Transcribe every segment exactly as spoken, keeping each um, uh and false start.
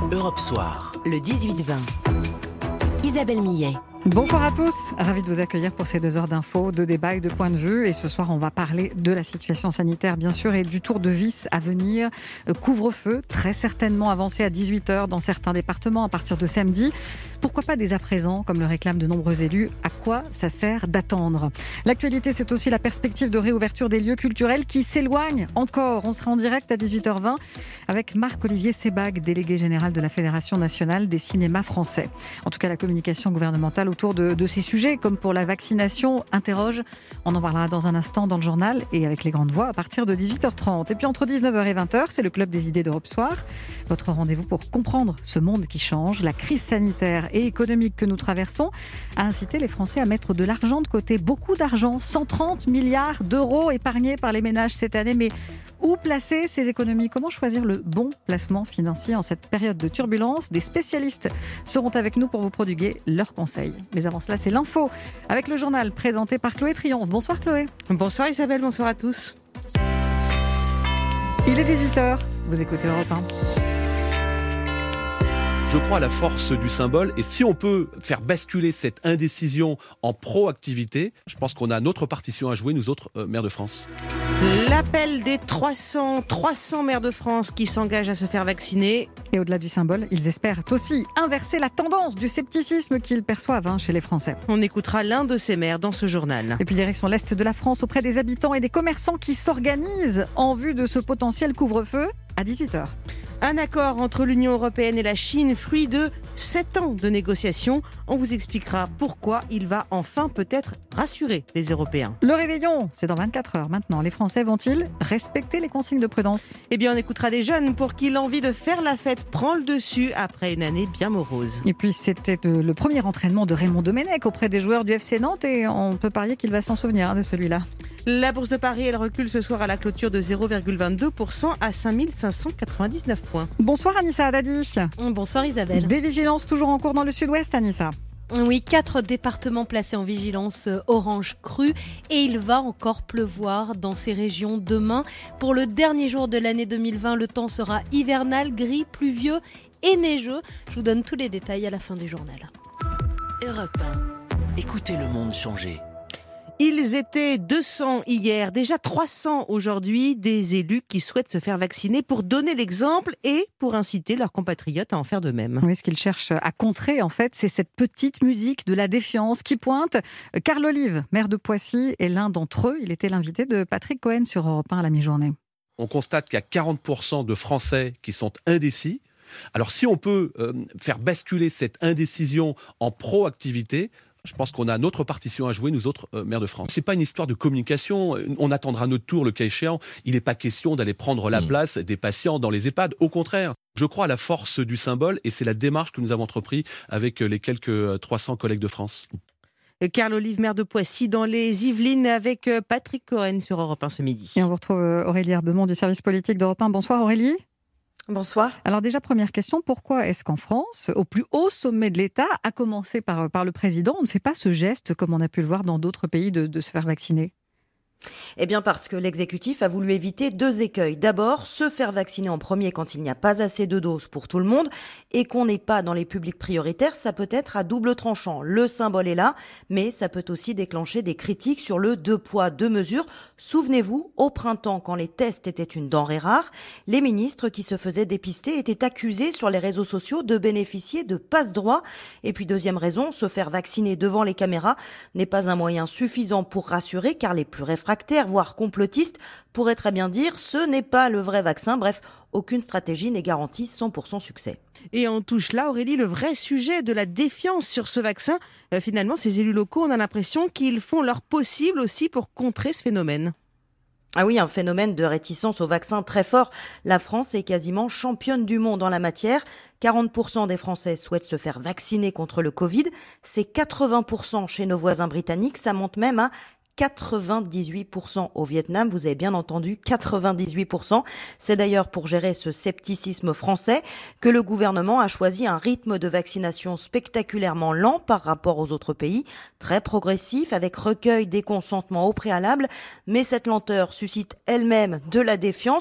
Europe Soir, le dix-huit vingt. Isabelle Millet. Bonsoir à tous, ravi de vous accueillir pour ces deux heures d'infos, de débats et de points de vue. Et ce soir, on va parler de la situation sanitaire, bien sûr, et du tour de vis à venir. Couvre-feu, très certainement avancé à dix-huit heures dans certains départements à partir de samedi. Pourquoi pas dès à présent, comme le réclament de nombreux élus? À quoi ça sert d'attendre? L'actualité, c'est aussi la perspective de réouverture des lieux culturels qui s'éloignent encore. On sera en direct à dix-huit heures vingt avec Marc-Olivier Sebag, délégué général de la Fédération nationale des cinémas français. En tout cas, la communication gouvernementale autour de, de ces sujets, comme pour la vaccination, interroge. On en parlera dans un instant dans le journal et avec les grandes voix à partir de dix-huit heures trente. Et puis entre dix-neuf heures et vingt heures, c'est le Club des idées d'Europe Soir. Votre rendez-vous pour comprendre ce monde qui change. La crise sanitaire et économique que nous traversons a incité les Français à mettre de l'argent de côté. Beaucoup d'argent, cent trente milliards d'euros épargnés par les ménages cette année. Mais où placer ces économies? Comment choisir le bon placement financier en cette période de turbulence? Des spécialistes seront avec nous pour vous prodiguer leurs conseils. Mais avant cela, c'est l'info avec le journal présenté par Chloé Triomphe. Bonsoir Chloé. Bonsoir Isabelle, bonsoir à tous. Il est dix-huit heures, vous écoutez Europe un. Je crois à la force du symbole et si on peut faire basculer cette indécision en proactivité, je pense qu'on a notre partition à jouer, nous autres euh, maires de France. L'appel des trois cents, trois cents maires de France qui s'engagent à se faire vacciner. Et au-delà du symbole, ils espèrent aussi inverser la tendance du scepticisme qu'ils perçoivent hein, chez les Français. On écoutera l'un de ces maires dans ce journal. Et puis direction l'Est de la France auprès des habitants et des commerçants qui s'organisent en vue de ce potentiel couvre-feu à dix-huit heures. Un accord entre l'Union européenne et la Chine, fruit de sept ans de négociations. On vous expliquera pourquoi il va enfin peut-être rassurer les Européens. Le réveillon, c'est dans vingt-quatre heures maintenant. Les Français vont-ils respecter les consignes de prudence? Eh bien, on écoutera des jeunes pour qui l'envie de faire la fête prend le dessus après une année bien morose. Et puis, c'était le premier entraînement de Raymond Domenech auprès des joueurs du F C Nantes et on peut parier qu'il va s'en souvenir hein, de celui-là. La bourse de Paris, elle recule ce soir à la clôture de zéro virgule vingt-deux pour cent à cinq mille cinq cent quatre-vingt-dix-neuf points. Bonsoir Anissa Haddadi. Bonsoir Isabelle. Des vigilances toujours en cours dans le sud-ouest, Anissa. Oui, quatre départements placés en vigilance orange crue et il va encore pleuvoir dans ces régions demain. Pour le dernier jour de l'année deux mille vingt, le temps sera hivernal, gris, pluvieux et neigeux. Je vous donne tous les détails à la fin du journal. Europe un. Écoutez le monde changer. Ils étaient deux cents hier, déjà trois cents aujourd'hui, des élus qui souhaitent se faire vacciner pour donner l'exemple et pour inciter leurs compatriotes à en faire de même. Oui, ce qu'ils cherchent à contrer, en fait, c'est cette petite musique de la défiance qui pointe. Carl Olive, maire de Poissy, est l'un d'entre eux. Il était l'invité de Patrick Cohen sur Europe un à la mi-journée. On constate qu'il y a quarante pour cent de Français qui sont indécis. Alors si on peut euh, faire basculer cette indécision en proactivité, je pense qu'on a notre partition à jouer, nous autres euh, maires de France. C'est pas une histoire de communication. On attendra notre tour le cas échéant. Il n'est pas question d'aller prendre la mmh. place des patients dans les EHPAD. Au contraire, je crois à la force du symbole et c'est la démarche que nous avons entreprise avec les quelques trois cents collègues de France. Carl Olive, maire de Poissy, dans les Yvelines, avec Patrick Cohen sur Europe un ce midi. Et on vous retrouve Aurélie Herbemont du service politique d'Europe un. Bonsoir Aurélie. Bonsoir. Alors déjà, première question, pourquoi est-ce qu'en France, au plus haut sommet de l'État, à commencer par, par le président, on ne fait pas ce geste, comme on a pu le voir dans d'autres pays, de, de se faire vacciner ? Eh bien parce que l'exécutif a voulu éviter deux écueils. D'abord, se faire vacciner en premier quand il n'y a pas assez de doses pour tout le monde et qu'on n'est pas dans les publics prioritaires, ça peut être à double tranchant. Le symbole est là, mais ça peut aussi déclencher des critiques sur le deux poids, deux mesures. Souvenez-vous, au printemps, quand les tests étaient une denrée rare, les ministres qui se faisaient dépister étaient accusés sur les réseaux sociaux de bénéficier de passe-droit. Et puis deuxième raison, se faire vacciner devant les caméras n'est pas un moyen suffisant pour rassurer, car les plus réfractaires, voire complotistes, pourraient très bien dire ce n'est pas le vrai vaccin. Bref, aucune stratégie n'est garantie cent pour cent succès. Et on touche là, Aurélie, le vrai sujet de la défiance sur ce vaccin. Euh, finalement, ces élus locaux, on a l'impression qu'ils font leur possible aussi pour contrer ce phénomène. Ah oui, un phénomène de réticence au vaccin très fort. La France est quasiment championne du monde en la matière. quarante pour cent des Français souhaitent se faire vacciner contre le Covid. C'est quatre-vingts pour cent chez nos voisins britanniques. Ça monte même à quatre-vingt-dix-huit pour cent au Vietnam, vous avez bien entendu, quatre-vingt-dix-huit pour cent. C'est d'ailleurs pour gérer ce scepticisme français que le gouvernement a choisi un rythme de vaccination spectaculairement lent par rapport aux autres pays, très progressif, avec recueil des consentements au préalable. Mais cette lenteur suscite elle-même de la défiance.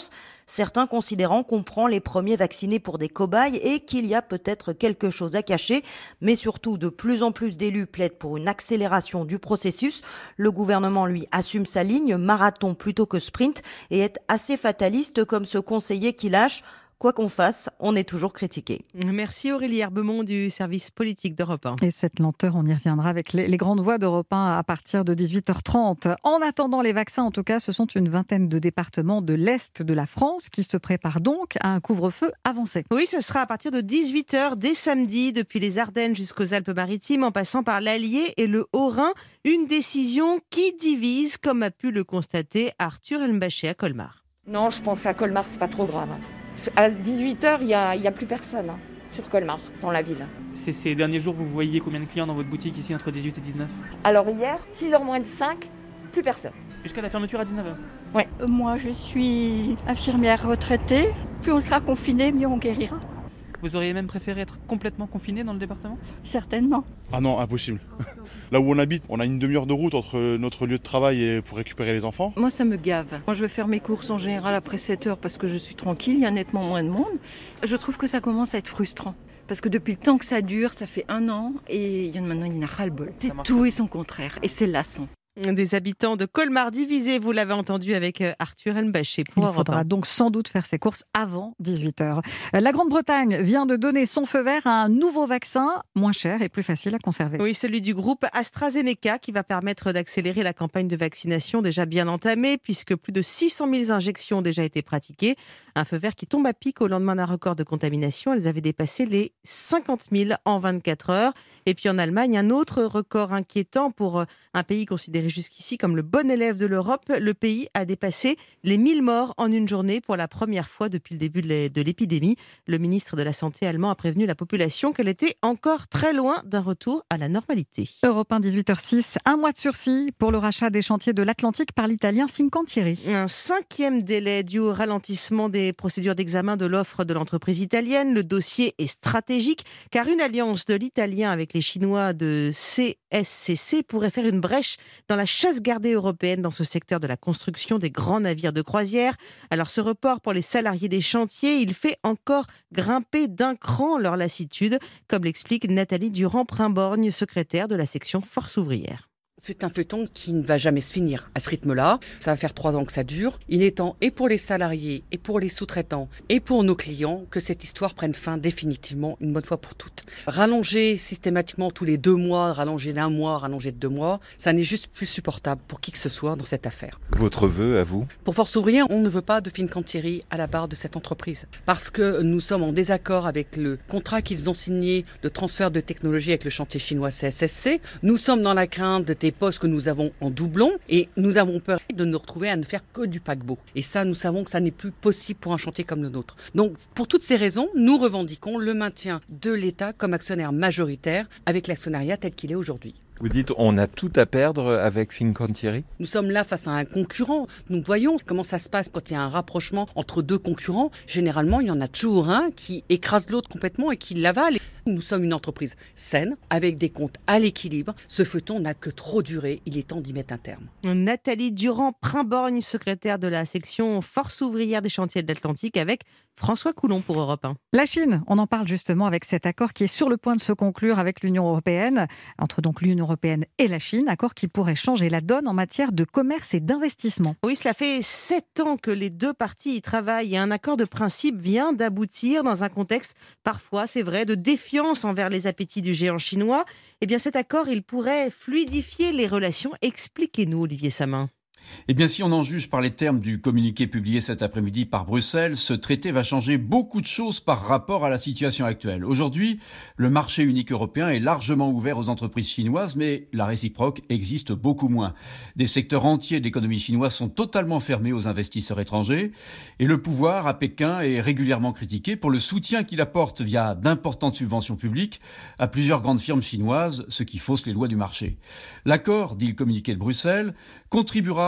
certains considérant qu'on prend les premiers vaccinés pour des cobayes et qu'il y a peut-être quelque chose à cacher. Mais surtout, de plus en plus d'élus plaident pour une accélération du processus. Le gouvernement, lui, assume sa ligne, marathon plutôt que sprint, et est assez fataliste comme ce conseiller qui lâche. Quoi qu'on fasse, on est toujours critiqué. Merci Aurélie Herbemont du service politique d'Europe un. Et cette lenteur, on y reviendra avec les, les grandes voix d'Europe un à partir de dix-huit heures trente. En attendant les vaccins, en tout cas, ce sont une vingtaine de départements de l'Est de la France qui se préparent donc à un couvre-feu avancé. Oui, ce sera à partir de dix-huit heures dès samedi, depuis les Ardennes jusqu'aux Alpes-Maritimes, en passant par l'Allier et le Haut-Rhin. Une décision qui divise, comme a pu le constater Arthur Elmbachet à Colmar. Non, je pense à Colmar, c'est pas trop grave. À dix-huit heures, il n'y a, a plus personne hein, sur Colmar, dans la ville. C'est ces derniers jours, vous voyez combien de clients dans votre boutique ici entre dix-huit et dix-neuf ? Alors hier, six heures moins cinq, plus personne. Jusqu'à la fermeture à dix-neuf heures ? Ouais. Moi, je suis infirmière retraitée. Plus on sera confiné, mieux on guérira. Vous auriez même préféré être complètement confiné dans le département ? Certainement. Ah non, impossible. Là où on habite, on a une demi-heure de route entre notre lieu de travail et pour récupérer les enfants. Moi, ça me gave. Moi, je vais faire mes courses en général après sept heures parce que je suis tranquille, il y a nettement moins de monde. Je trouve que ça commence à être frustrant. Parce que depuis le temps que ça dure, ça fait un an, et il y en a maintenant, il y en a ras-le-bol. C'est tout et son contraire, et c'est lassant. Des habitants de Colmar divisés, vous l'avez entendu avec Arthur Elmbachet. Il faudra donc sans doute faire ses courses avant dix-huit heures. La Grande-Bretagne vient de donner son feu vert à un nouveau vaccin, moins cher et plus facile à conserver. Oui, celui du groupe AstraZeneca qui va permettre d'accélérer la campagne de vaccination déjà bien entamée puisque plus de six cent mille injections ont déjà été pratiquées. Un feu vert qui tombe à pic au lendemain d'un record de contamination. Elles avaient dépassé les cinquante mille en vingt-quatre heures. Et puis en Allemagne, un autre record inquiétant pour un pays considéré jusqu'ici comme le bon élève de l'Europe. Le pays a dépassé les mille morts en une journée pour la première fois depuis le début de l'épidémie. Le ministre de la Santé allemand a prévenu la population qu'elle était encore très loin d'un retour à la normalité. Europe un, dix-huit heures six, un mois de sursis pour le rachat des chantiers de l'Atlantique par l'italien Fincantieri. Un cinquième délai dû au ralentissement des procédures d'examen de l'offre de l'entreprise italienne. Le dossier est stratégique car une alliance de l'italien avec les Chinois de C S C C pourrait faire une brèche dans la chasse gardée européenne dans ce secteur de la construction des grands navires de croisière. Alors ce report pour les salariés des chantiers, il fait encore grimper d'un cran leur lassitude, comme l'explique Nathalie Durand-Primborgne, secrétaire de la section Force ouvrière. C'est un feuilleton qui ne va jamais se finir à ce rythme-là. Ça va faire trois ans que ça dure. Il est temps, et pour les salariés, et pour les sous-traitants, et pour nos clients, que cette histoire prenne fin définitivement une bonne fois pour toutes. Rallonger systématiquement tous les deux mois, rallonger d'un mois, rallonger de deux mois, ça n'est juste plus supportable pour qui que ce soit dans cette affaire. Votre vœu à vous ? Pour Force ouvrière, on ne veut pas de Fincantieri à la barre de cette entreprise. Parce que nous sommes en désaccord avec le contrat qu'ils ont signé de transfert de technologie avec le chantier chinois C S S C. Nous sommes dans la crainte de des postes que nous avons en doublon et nous avons peur de nous retrouver à ne faire que du paquebot. Et ça, nous savons que ça n'est plus possible pour un chantier comme le nôtre. Donc, pour toutes ces raisons, nous revendiquons le maintien de l'État comme actionnaire majoritaire avec l'actionnariat tel qu'il est aujourd'hui. Vous dites on a tout à perdre avec Fincantieri ? Nous sommes là face à un concurrent. Nous voyons comment ça se passe quand il y a un rapprochement entre deux concurrents. Généralement, il y en a toujours un qui écrase l'autre complètement et qui l'avale. Nous sommes une entreprise saine, avec des comptes à l'équilibre. Ce feuilleton n'a que trop duré. Il est temps d'y mettre un terme. Nathalie Durand-Primborgne, secrétaire de la section Force ouvrière des chantiers de l'Atlantique, avec François Coulon pour Europe un. La Chine, on en parle justement avec cet accord qui est sur le point de se conclure avec l'Union européenne, entre donc l'Union européenne et la Chine, accord qui pourrait changer la donne en matière de commerce et d'investissement. Oui, cela fait sept ans que les deux parties y travaillent et un accord de principe vient d'aboutir dans un contexte parfois, c'est vrai, de défiance envers les appétits du géant chinois. Eh bien cet accord, il pourrait fluidifier les relations. Expliquez-nous, Olivier Samin. Eh bien, si on en juge par les termes du communiqué publié cet après-midi par Bruxelles, ce traité va changer beaucoup de choses par rapport à la situation actuelle. Aujourd'hui, le marché unique européen est largement ouvert aux entreprises chinoises, mais la réciproque existe beaucoup moins. Des secteurs entiers de l'économie chinoise sont totalement fermés aux investisseurs étrangers, et le pouvoir à Pékin est régulièrement critiqué pour le soutien qu'il apporte via d'importantes subventions publiques à plusieurs grandes firmes chinoises, ce qui fausse les lois du marché. L'accord, dit le communiqué de Bruxelles, contribuera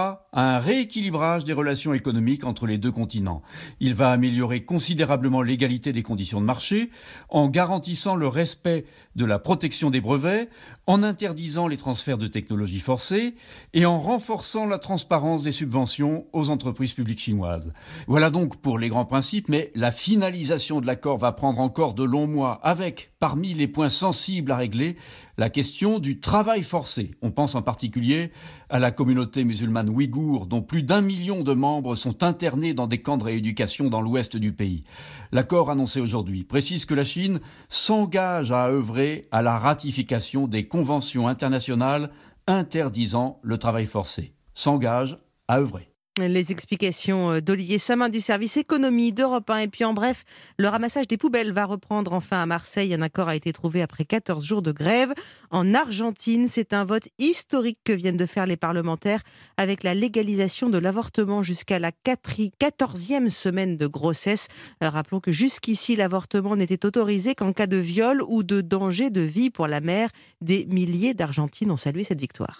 contribuera à un rééquilibrage des relations économiques entre les deux continents. Il va améliorer considérablement l'égalité des conditions de marché en garantissant le respect de la protection des brevets, en interdisant les transferts de technologies forcés et en renforçant la transparence des subventions aux entreprises publiques chinoises. Voilà donc pour les grands principes, mais la finalisation de l'accord va prendre encore de longs mois avec, parmi les points sensibles à régler, la question du travail forcé. On pense en particulier à la communauté musulmane ouïghour, dont plus d'un million de membres sont internés dans des camps de rééducation dans l'ouest du pays. L'accord annoncé aujourd'hui précise que la Chine s'engage à œuvrer à la ratification des conventions internationales interdisant le travail forcé. S'engage à œuvrer. Les explications d'Olivier Samin du service économie d'Europe un. Et puis en bref, le ramassage des poubelles va reprendre enfin à Marseille. Un accord a été trouvé après quatorze jours de grève. En Argentine, c'est un vote historique que viennent de faire les parlementaires avec la légalisation de l'avortement jusqu'à la quatorzième semaine de grossesse. Rappelons que jusqu'ici, l'avortement n'était autorisé qu'en cas de viol ou de danger de vie pour la mère. Des milliers d'Argentines ont salué cette victoire.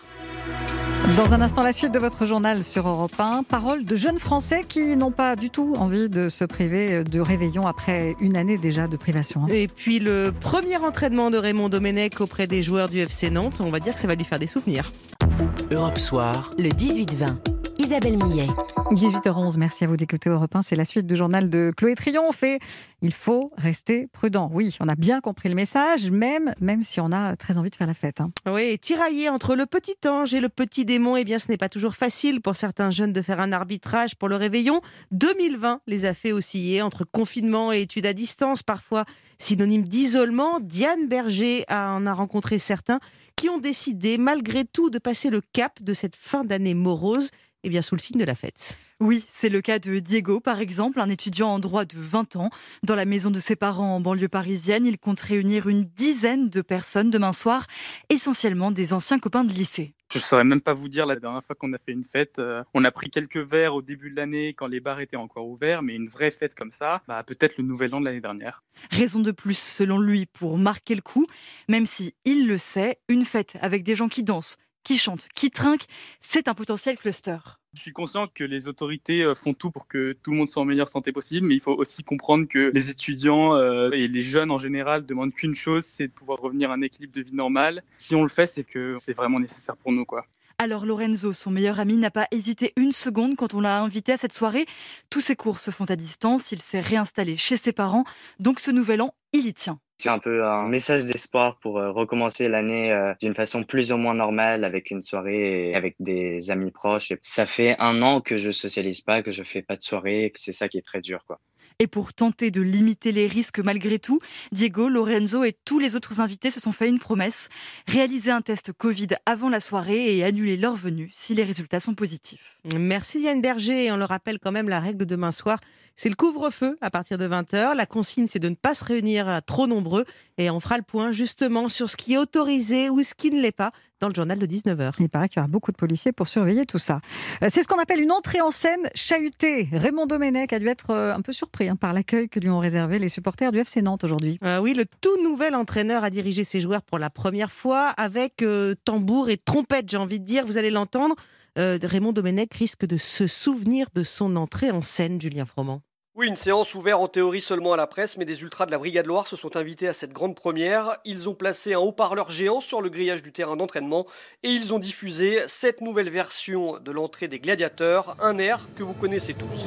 Dans un instant, la suite de votre journal sur Europe un. Parole de jeunes Français qui n'ont pas du tout envie de se priver de réveillon après une année déjà de privation. Et puis le premier entraînement de Raymond Domenech auprès des joueurs du F C Nantes, on va dire que ça va lui faire des souvenirs. Europe Soir, le dix-huit vingt. Isabelle Millet. dix-huit heures onze, merci à vous d'écouter Europe un. C'est la suite du journal de Chloé Triomphe. Et il faut rester prudent. Oui, on a bien compris le message, même, même si on a très envie de faire la fête. Hein. Oui, tiraillé entre le petit ange et le petit démon, eh bien, ce n'est pas toujours facile pour certains jeunes de faire un arbitrage pour le réveillon. deux mille vingt les a fait osciller entre confinement et études à distance, parfois synonyme d'isolement. Diane Berger en a rencontré certains qui ont décidé, malgré tout, de passer le cap de cette fin d'année morose. Eh bien, sous le signe de la fête. Oui, c'est le cas de Diego, par exemple, un étudiant en droit de vingt ans. Dans la maison de ses parents en banlieue parisienne, il compte réunir une dizaine de personnes demain soir, essentiellement des anciens copains de lycée. Je ne saurais même pas vous dire la dernière fois qu'on a fait une fête. Euh, on a pris quelques verres au début de l'année quand les bars étaient encore ouverts, mais une vraie fête comme ça, bah, peut-être le nouvel an de l'année dernière. Raison de plus, selon lui, pour marquer le coup, même si il le sait, une fête avec des gens qui dansent, qui chantent, qui trinquent, c'est un potentiel cluster. Je suis conscient que les autorités font tout pour que tout le monde soit en meilleure santé possible, mais il faut aussi comprendre que les étudiants euh, et les jeunes en général demandent qu'une chose, c'est de pouvoir revenir à un équilibre de vie normal. Si on le fait, c'est que c'est vraiment nécessaire pour nous, quoi. Alors Lorenzo, son meilleur ami, n'a pas hésité une seconde quand on l'a invité à cette soirée. Tous ses cours se font à distance, il s'est réinstallé chez ses parents, donc ce nouvel an, il y tient. C'est un peu un message d'espoir pour recommencer l'année d'une façon plus ou moins normale, avec une soirée et avec des amis proches. Ça fait un an que je socialise pas, que je fais pas de soirée, c'est ça qui est très dur, quoi. Et pour tenter de limiter les risques malgré tout, Diego, Lorenzo et tous les autres invités se sont fait une promesse, réaliser un test Covid avant la soirée et annuler leur venue si les résultats sont positifs. Merci Diane Berger. Et on le rappelle quand même, la règle demain soir, c'est le couvre-feu à partir de vingt heures. La consigne, c'est de ne pas se réunir à trop nombreux. Et on fera le point justement sur ce qui est autorisé ou ce qui ne l'est pas dans le journal de dix-neuf heures. Il paraît qu'il y aura beaucoup de policiers pour surveiller tout ça. C'est ce qu'on appelle une entrée en scène chahutée. Raymond Domenech a dû être un peu surpris hein, par l'accueil que lui ont réservé les supporters du F C Nantes aujourd'hui. Euh, oui, le tout nouvel entraîneur a dirigé ses joueurs pour la première fois avec euh, tambour et trompette, j'ai envie de dire. Vous allez l'entendre. Euh, Raymond Domenech risque de se souvenir de son entrée en scène, Julien Froment. Oui, une séance ouverte en théorie seulement à la presse, mais des ultras de la Brigade Loire se sont invités à cette grande première. Ils ont placé un haut-parleur géant sur le grillage du terrain d'entraînement et ils ont diffusé cette nouvelle version de l'entrée des gladiateurs, un air que vous connaissez tous.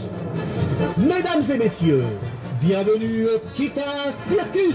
Mesdames et messieurs, bienvenue au Kita Circus.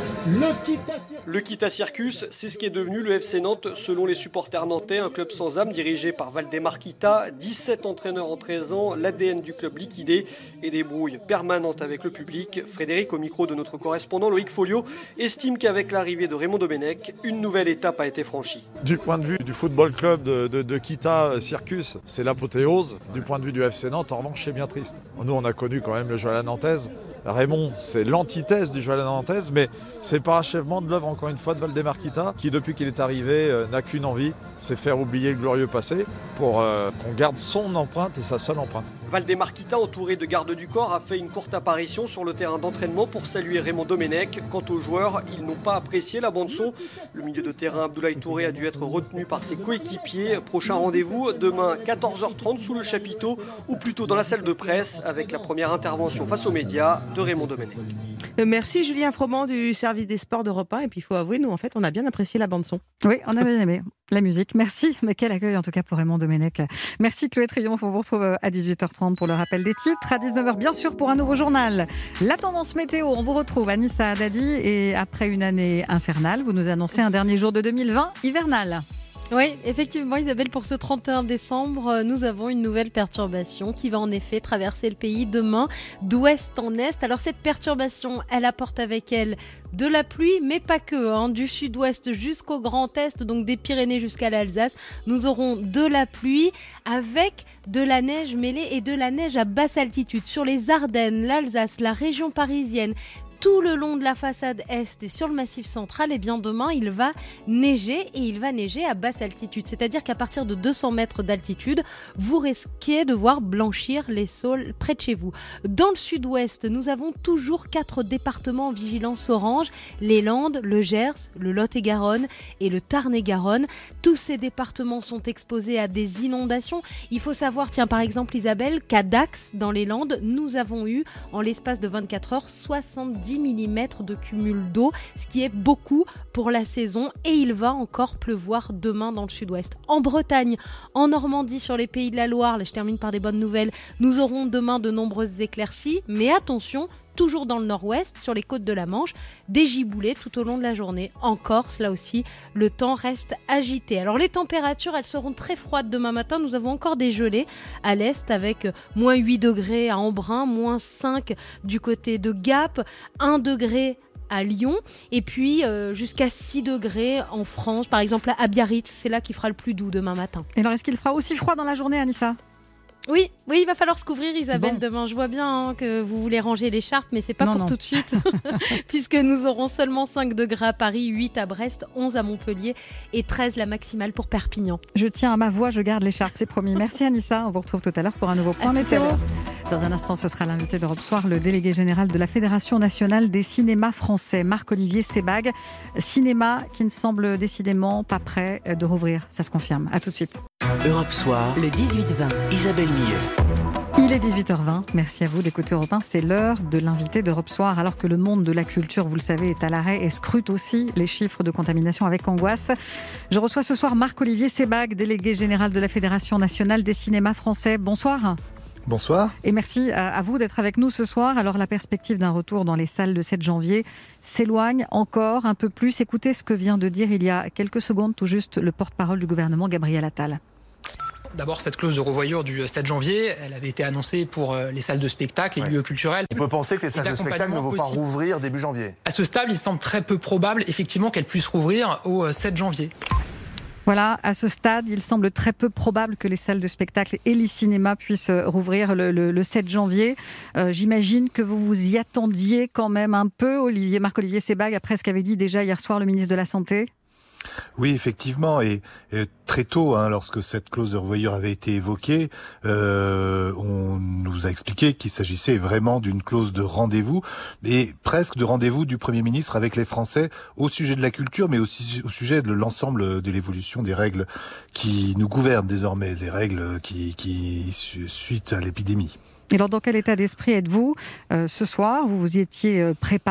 Le Kita Circus. Le Kita Circus, c'est ce qui est devenu le F C Nantes selon les supporters nantais, un club sans âme dirigé par Valdemar Kita, dix-sept entraîneurs en treize ans, l'A D N du club liquidé et des brouilles permanentes avec le public. Frédéric, au micro de notre correspondant Loïc Folio, estime qu'avec l'arrivée de Raymond Domenech, une nouvelle étape a été franchie. Du point de vue du football club de, de, de Kita Circus, c'est l'apothéose. Du point de vue du F C Nantes, en revanche, c'est bien triste. Nous, on a connu quand même le jeu à la nantaise. Raymond, c'est l'antithèse du jeu à la nantaise, mais c'est le parachèvement de l'œuvre, encore une fois, de Valdemar Kita, qui, depuis qu'il est arrivé, euh, n'a qu'une envie, c'est faire oublier le glorieux passé pour euh, qu'on garde son empreinte et sa seule empreinte. Valdemarquita, entouré de gardes du corps, a fait une courte apparition sur le terrain d'entraînement pour saluer Raymond Domenech. Quant aux joueurs, ils n'ont pas apprécié la bande-son. Le milieu de terrain Abdoulaye Touré a dû être retenu par ses coéquipiers. Prochain rendez-vous demain quatorze heures trente sous le chapiteau ou plutôt dans la salle de presse avec la première intervention face aux médias de Raymond Domenech. Merci Julien Froment du service des sports d'Europe un. Et puis il faut avouer, nous en fait, on a bien apprécié la bande-son. Oui, on a bien aimé la musique. Merci, mais quel accueil en tout cas pour Raymond Domenech. Merci Chloé Triomphe, on vous retrouve à dix-huit heures trente pour le rappel des titres. À dix-neuf heures bien sûr pour un nouveau journal. La tendance météo, on vous retrouve Anissa Haddadi et après une année infernale, vous nous annoncez un dernier jour de deux mille vingt hivernal. Oui, effectivement Isabelle, pour ce trente et un décembre, nous avons une nouvelle perturbation qui va en effet traverser le pays demain d'ouest en est. Alors cette perturbation, elle apporte avec elle de la pluie, mais pas que, hein, du sud-ouest jusqu'au Grand Est, donc des Pyrénées jusqu'à l'Alsace. Nous aurons de la pluie avec de la neige mêlée et de la neige à basse altitude sur les Ardennes, l'Alsace, la région parisienne. Tout le long de la façade est et sur le massif central, et bien demain, il va neiger et il va neiger à basse altitude. C'est-à-dire qu'à partir de deux cents mètres d'altitude, vous risquez de voir blanchir les sols près de chez vous. Dans le sud-ouest, nous avons toujours quatre départements en vigilance orange. Les Landes, le Gers, le Lot-et-Garonne et le Tarn-et-Garonne. Tous ces départements sont exposés à des inondations. Il faut savoir, tiens par exemple Isabelle, qu'à Dax, dans les Landes, nous avons eu en l'espace de vingt-quatre heures soixante-dix millimètres de cumul d'eau, ce qui est beaucoup pour la saison, et il va encore pleuvoir demain dans le sud-ouest. En Bretagne, en Normandie, sur les Pays de la Loire, là je termine par des bonnes nouvelles, nous aurons demain de nombreuses éclaircies, mais attention, toujours dans le nord-ouest, sur les côtes de la Manche, des giboulées tout au long de la journée. En Corse, là aussi, le temps reste agité. Alors les températures, elles seront très froides demain matin. Nous avons encore des gelées à l'est avec moins huit degrés à Embrun, moins cinq du côté de Gap, un degré à Lyon, et puis euh, jusqu'à six degrés en France, par exemple à Biarritz, c'est là qu'il fera le plus doux demain matin. Et alors est-ce qu'il fera aussi froid dans la journée, Anissa ? Oui, oui, il va falloir se couvrir Isabelle bon. demain. Je vois bien hein, que vous voulez ranger l'écharpe, mais c'est pas non, pour non. tout de suite, puisque nous aurons seulement cinq degrés à Paris, huit à Brest, onze à Montpellier et treize la maximale pour Perpignan. Je tiens à ma voix, je garde l'écharpe, c'est promis. Merci Anissa, on vous retrouve tout à l'heure pour un nouveau point météo. Dans un instant, ce sera l'invité d'Europe Soir, le délégué général de la Fédération nationale des cinémas français, Marc-Olivier Sebag. Cinéma qui ne semble décidément pas prêt de rouvrir, ça se confirme. À tout de suite. Europe Soir, le dix-huit vingt. Isabelle Millet. Il est dix-huit heures vingt, merci à vous d'écouter Europe un, c'est l'heure de l'invité d'Europe Soir, alors que le monde de la culture, vous le savez, est à l'arrêt et scrute aussi les chiffres de contamination avec angoisse. Je reçois ce soir Marc-Olivier Sebag, délégué général de la Fédération nationale des cinémas français. Bonsoir. Bonsoir. Et merci à vous d'être avec nous ce soir. Alors la perspective d'un retour dans les salles le sept janvier s'éloigne encore un peu plus. Écoutez ce que vient de dire il y a quelques secondes tout juste le porte-parole du gouvernement, Gabriel Attal. D'abord, cette clause de revoyure du sept janvier, elle avait été annoncée pour les salles de spectacle, les ouais. lieux culturels. On peut penser que les salles de spectacle ne vont pas rouvrir début janvier. À ce stade, il semble très peu probable, effectivement, qu'elles puissent rouvrir au sept janvier. Voilà, à ce stade, il semble très peu probable que les salles de spectacle et les cinémas puissent rouvrir le, le, le sept janvier. Euh, j'imagine que vous vous y attendiez quand même un peu, Olivier, Marc-Olivier Sebag, après ce qu'avait dit déjà hier soir le ministre de la Santé. Oui, effectivement, et, et très tôt, hein, lorsque cette clause de revoyure avait été évoquée, euh, on nous a expliqué qu'il s'agissait vraiment d'une clause de rendez-vous, et presque de rendez-vous du Premier ministre avec les Français au sujet de la culture, mais aussi au sujet de l'ensemble de l'évolution des règles qui nous gouvernent désormais, des règles qui, qui suite à l'épidémie. Et alors, dans quel état d'esprit êtes-vous euh, ce soir ? Vous vous y étiez préparé ?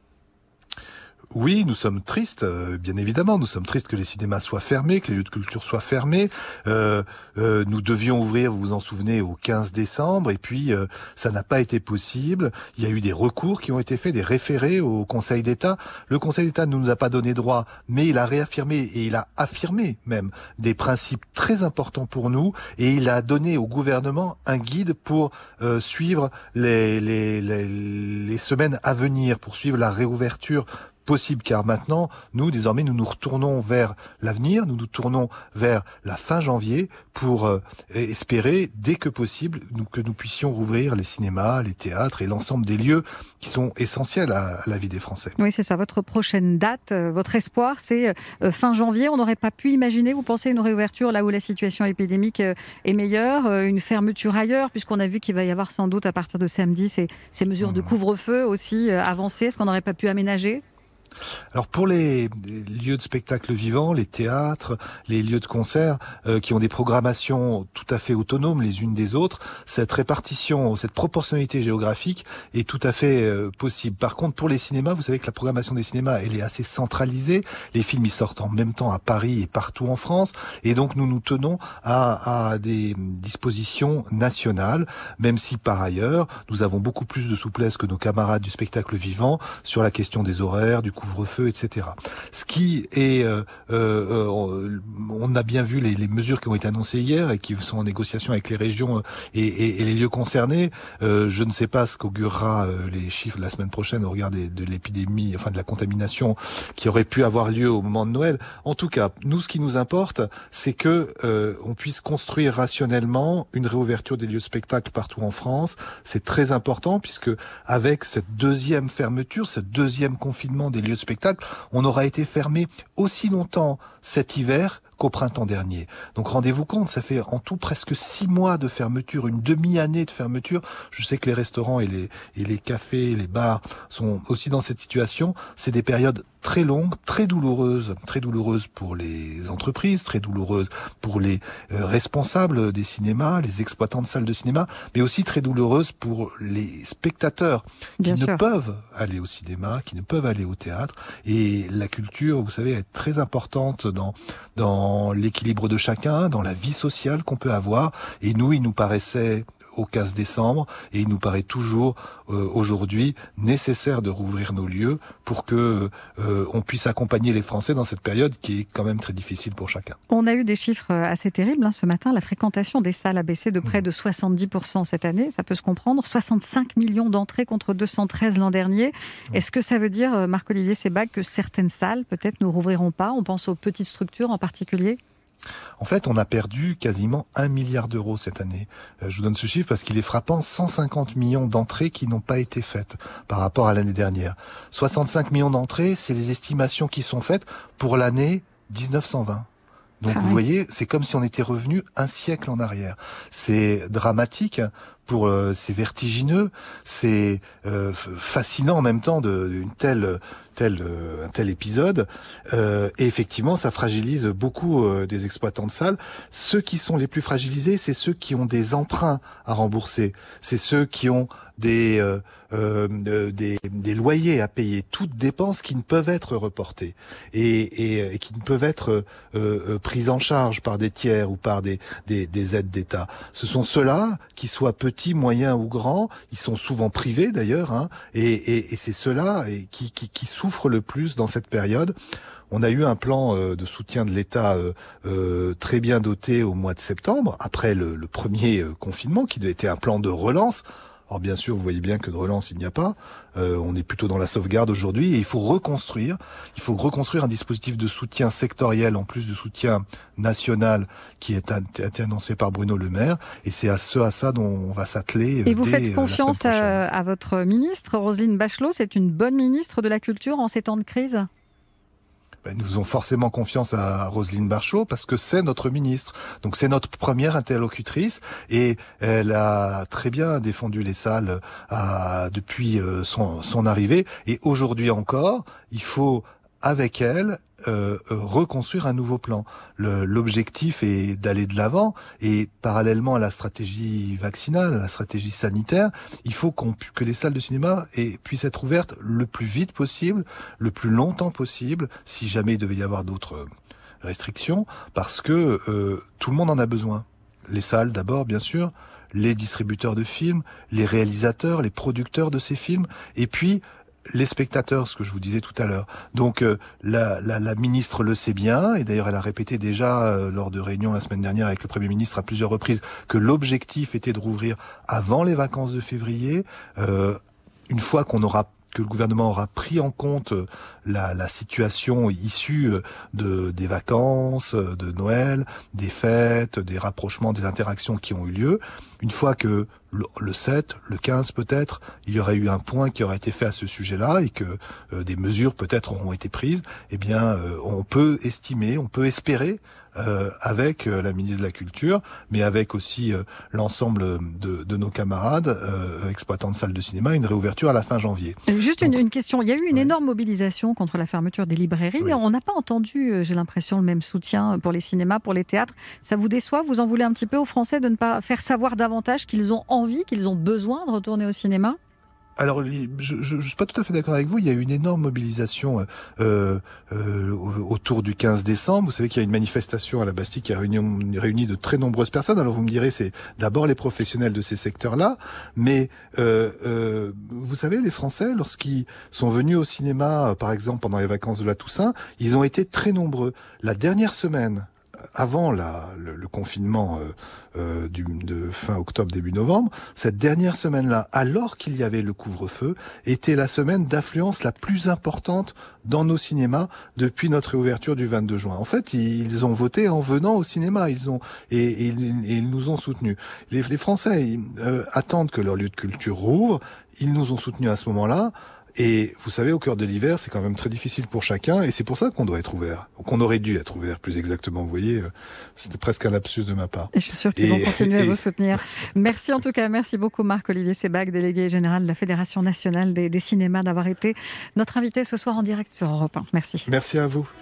Oui, nous sommes tristes, euh, bien évidemment. Nous sommes tristes que les cinémas soient fermés, que les lieux de culture soient fermés. Euh, euh, nous devions ouvrir, vous vous en souvenez, au quinze décembre, et puis euh, ça n'a pas été possible. Il y a eu des recours qui ont été faits, des référés au Conseil d'État. Le Conseil d'État ne nous a pas donné droit, mais il a réaffirmé, et il a affirmé même, des principes très importants pour nous, et il a donné au gouvernement un guide pour euh, suivre les, les, les, les semaines à venir, pour suivre la réouverture possible, car maintenant, nous, désormais, nous nous retournons vers l'avenir, nous nous tournons vers la fin janvier pour euh, espérer, dès que possible, nous, que nous puissions rouvrir les cinémas, les théâtres et l'ensemble des lieux qui sont essentiels à, à la vie des Français. Oui, c'est ça. Votre prochaine date, euh, votre espoir, c'est euh, fin janvier. On n'aurait pas pu imaginer, vous pensez, une réouverture là où la situation épidémique euh, est meilleure, euh, une fermeture ailleurs, puisqu'on a vu qu'il va y avoir sans doute à partir de samedi ces, ces mesures de couvre-feu aussi euh, avancées. Est-ce qu'on n'aurait pas pu aménager ? Alors pour les, les lieux de spectacle vivants, les théâtres, les lieux de concert euh, qui ont des programmations tout à fait autonomes les unes des autres, cette répartition, cette proportionnalité géographique est tout à fait euh, possible. Par contre, pour les cinémas, vous savez que la programmation des cinémas, elle est assez centralisée. Les films, ils sortent en même temps à Paris et partout en France. Et donc, nous nous tenons à, à des dispositions nationales, même si par ailleurs, nous avons beaucoup plus de souplesse que nos camarades du spectacle vivant sur la question des horaires, du couvre-feu, et cetera. Ce qui est, euh, euh, on a bien vu les, les mesures qui ont été annoncées hier et qui sont en négociation avec les régions et, et, et les lieux concernés. Euh, je ne sais pas ce qu'augurera euh, les chiffres de la semaine prochaine au regard des, de l'épidémie, enfin de la contamination qui aurait pu avoir lieu au moment de Noël. En tout cas, nous, ce qui nous importe, c'est que euh, on puisse construire rationnellement une réouverture des lieux de spectacle partout en France. C'est très important puisque avec cette deuxième fermeture, ce deuxième confinement des lieux de spectacle, on aura été fermé aussi longtemps cet hiver qu'au printemps dernier. Donc rendez-vous compte, ça fait en tout presque six mois de fermeture, une demi-année de fermeture. Je sais que les restaurants et les, et les cafés, les bars sont aussi dans cette situation. C'est des périodes très longues, très douloureuses, très douloureuses pour les entreprises, très douloureuses pour les euh, responsables des cinémas, les exploitants de salles de cinéma, mais aussi très douloureuses pour les spectateurs qui Bien ne sûr. peuvent aller au cinéma, qui ne peuvent aller au théâtre. Et la culture, vous savez, est très importante dans dans l'équilibre de chacun, dans la vie sociale qu'on peut avoir. Et nous, il nous paraissait au quinze décembre, et il nous paraît toujours euh, aujourd'hui nécessaire de rouvrir nos lieux pour que euh, on puisse accompagner les Français dans cette période qui est quand même très difficile pour chacun. On a eu des chiffres assez terribles hein, ce matin. La fréquentation des salles a baissé de près de soixante-dix pour cent cette année. Ça peut se comprendre. soixante-cinq millions d'entrées contre deux cent treize l'an dernier. Est-ce que ça veut dire, Marc-Olivier Sebag, que certaines salles peut-être ne rouvriront pas ? On pense aux petites structures en particulier ? En fait, on a perdu quasiment un milliard d'euros cette année. Euh, je vous donne ce chiffre parce qu'il est frappant. cent cinquante millions d'entrées qui n'ont pas été faites par rapport à l'année dernière. soixante-cinq millions d'entrées, c'est les estimations qui sont faites pour l'année dix-neuf cent vingt. Donc ah vous oui. voyez, c'est comme si on était revenu un siècle en arrière. C'est dramatique, pour euh, c'est vertigineux, c'est euh, fascinant en même temps de, d'une telle tel euh, un tel épisode. Euh, et effectivement, ça fragilise beaucoup euh, des exploitants de salles. Ceux qui sont les plus fragilisés, c'est ceux qui ont des emprunts à rembourser. C'est ceux qui ont des euh, euh, des, des loyers à payer, toutes dépenses qui ne peuvent être reportées et, et, et qui ne peuvent être euh, prises en charge par des tiers ou par des, des, des aides d'État. Ce sont ceux-là, qui soient petits, moyens ou grands, ils sont souvent privés d'ailleurs, hein, et, et, et c'est ceux-là qui, qui, qui souffrent le plus dans cette période. On a eu un plan euh, de soutien de l'État euh, euh, très bien doté au mois de septembre, après le, le premier euh, confinement, qui était un plan de relance. Or bien sûr, vous voyez bien que de relance, il n'y a pas. Euh, on est plutôt dans la sauvegarde aujourd'hui et il faut reconstruire. Il faut reconstruire un dispositif de soutien sectoriel en plus du soutien national qui est été annoncé par Bruno Le Maire. Et c'est à ce à ça dont on va s'atteler. Et vous dès faites confiance à, à votre ministre, Roselyne Bachelot. C'est une bonne ministre de la Culture en ces temps de crise ? Ben, nous faisons forcément confiance à Roselyne Bachelot parce que c'est notre ministre. Donc c'est notre première interlocutrice et elle a très bien défendu les salles à, depuis son, son arrivée. Et aujourd'hui encore, il faut avec elle Euh, reconstruire un nouveau plan. Le, l'objectif est d'aller de l'avant et parallèlement à la stratégie vaccinale, à la stratégie sanitaire, il faut qu'on, que les salles de cinéma aient, puissent être ouvertes le plus vite possible, le plus longtemps possible, si jamais il devait y avoir d'autres restrictions, parce que euh, tout le monde en a besoin. Les salles d'abord, bien sûr, les distributeurs de films, les réalisateurs, les producteurs de ces films, et puis les spectateurs, ce que je vous disais tout à l'heure. Donc euh, la, la, la ministre le sait bien, et d'ailleurs elle a répété déjà euh, lors de réunions la semaine dernière avec le Premier ministre à plusieurs reprises que l'objectif était de rouvrir avant les vacances de février, euh, une fois qu'on aura que le gouvernement aura pris en compte la, la situation issue de, des vacances, de Noël, des fêtes, des rapprochements, des interactions qui ont eu lieu. Une fois que le, le sept, le quinze peut-être, il y aurait eu un point qui aurait été fait à ce sujet-là et que euh, des mesures peut-être auront été prises, eh bien, euh, on peut estimer, on peut espérer Euh, avec euh, la ministre de la Culture, mais avec aussi euh, l'ensemble de, de nos camarades euh, exploitants de salles de cinéma, une réouverture à la fin janvier. Juste une, une question. Il y a eu une énorme mobilisation contre la fermeture des librairies, oui. mais on n'a pas entendu, euh, j'ai l'impression, le même soutien pour les cinémas, pour les théâtres. Ça vous déçoit? Vous en voulez un petit peu aux Français de ne pas faire savoir davantage qu'ils ont envie, qu'ils ont besoin de retourner au cinéma? Alors, je ne suis pas tout à fait d'accord avec vous. Il y a eu une énorme mobilisation euh, euh, autour du quinze décembre. Vous savez qu'il y a une manifestation à la Bastille qui a réuni, réuni de très nombreuses personnes. Alors, vous me direz, c'est d'abord les professionnels de ces secteurs-là. Mais, euh, euh, vous savez, les Français, lorsqu'ils sont venus au cinéma, par exemple, pendant les vacances de la Toussaint, ils ont été très nombreux. La dernière semaine, avant la, le, le confinement euh, euh, du, de fin octobre, début novembre, cette dernière semaine-là, alors qu'il y avait le couvre-feu, était la semaine d'affluence la plus importante dans nos cinémas depuis notre réouverture du vingt-deux juin. En fait, ils ont voté en venant au cinéma, ils ont et, et, et ils nous ont soutenus. Les, les Français ils, euh, attendent que leur lieu de culture rouvre, ils nous ont soutenus à ce moment-là. Et vous savez, au cœur de l'hiver, c'est quand même très difficile pour chacun, et c'est pour ça qu'on doit être ouvert, qu'on aurait dû être ouvert, plus exactement. Vous voyez, c'était presque un lapsus de ma part. Et je suis sûre qu'ils et, vont continuer et... à vous soutenir. Merci en tout cas, merci beaucoup Marc-Olivier Sébac, délégué général de la Fédération nationale des, des cinémas, d'avoir été notre invité ce soir en direct sur Europe un. Merci. Merci à vous.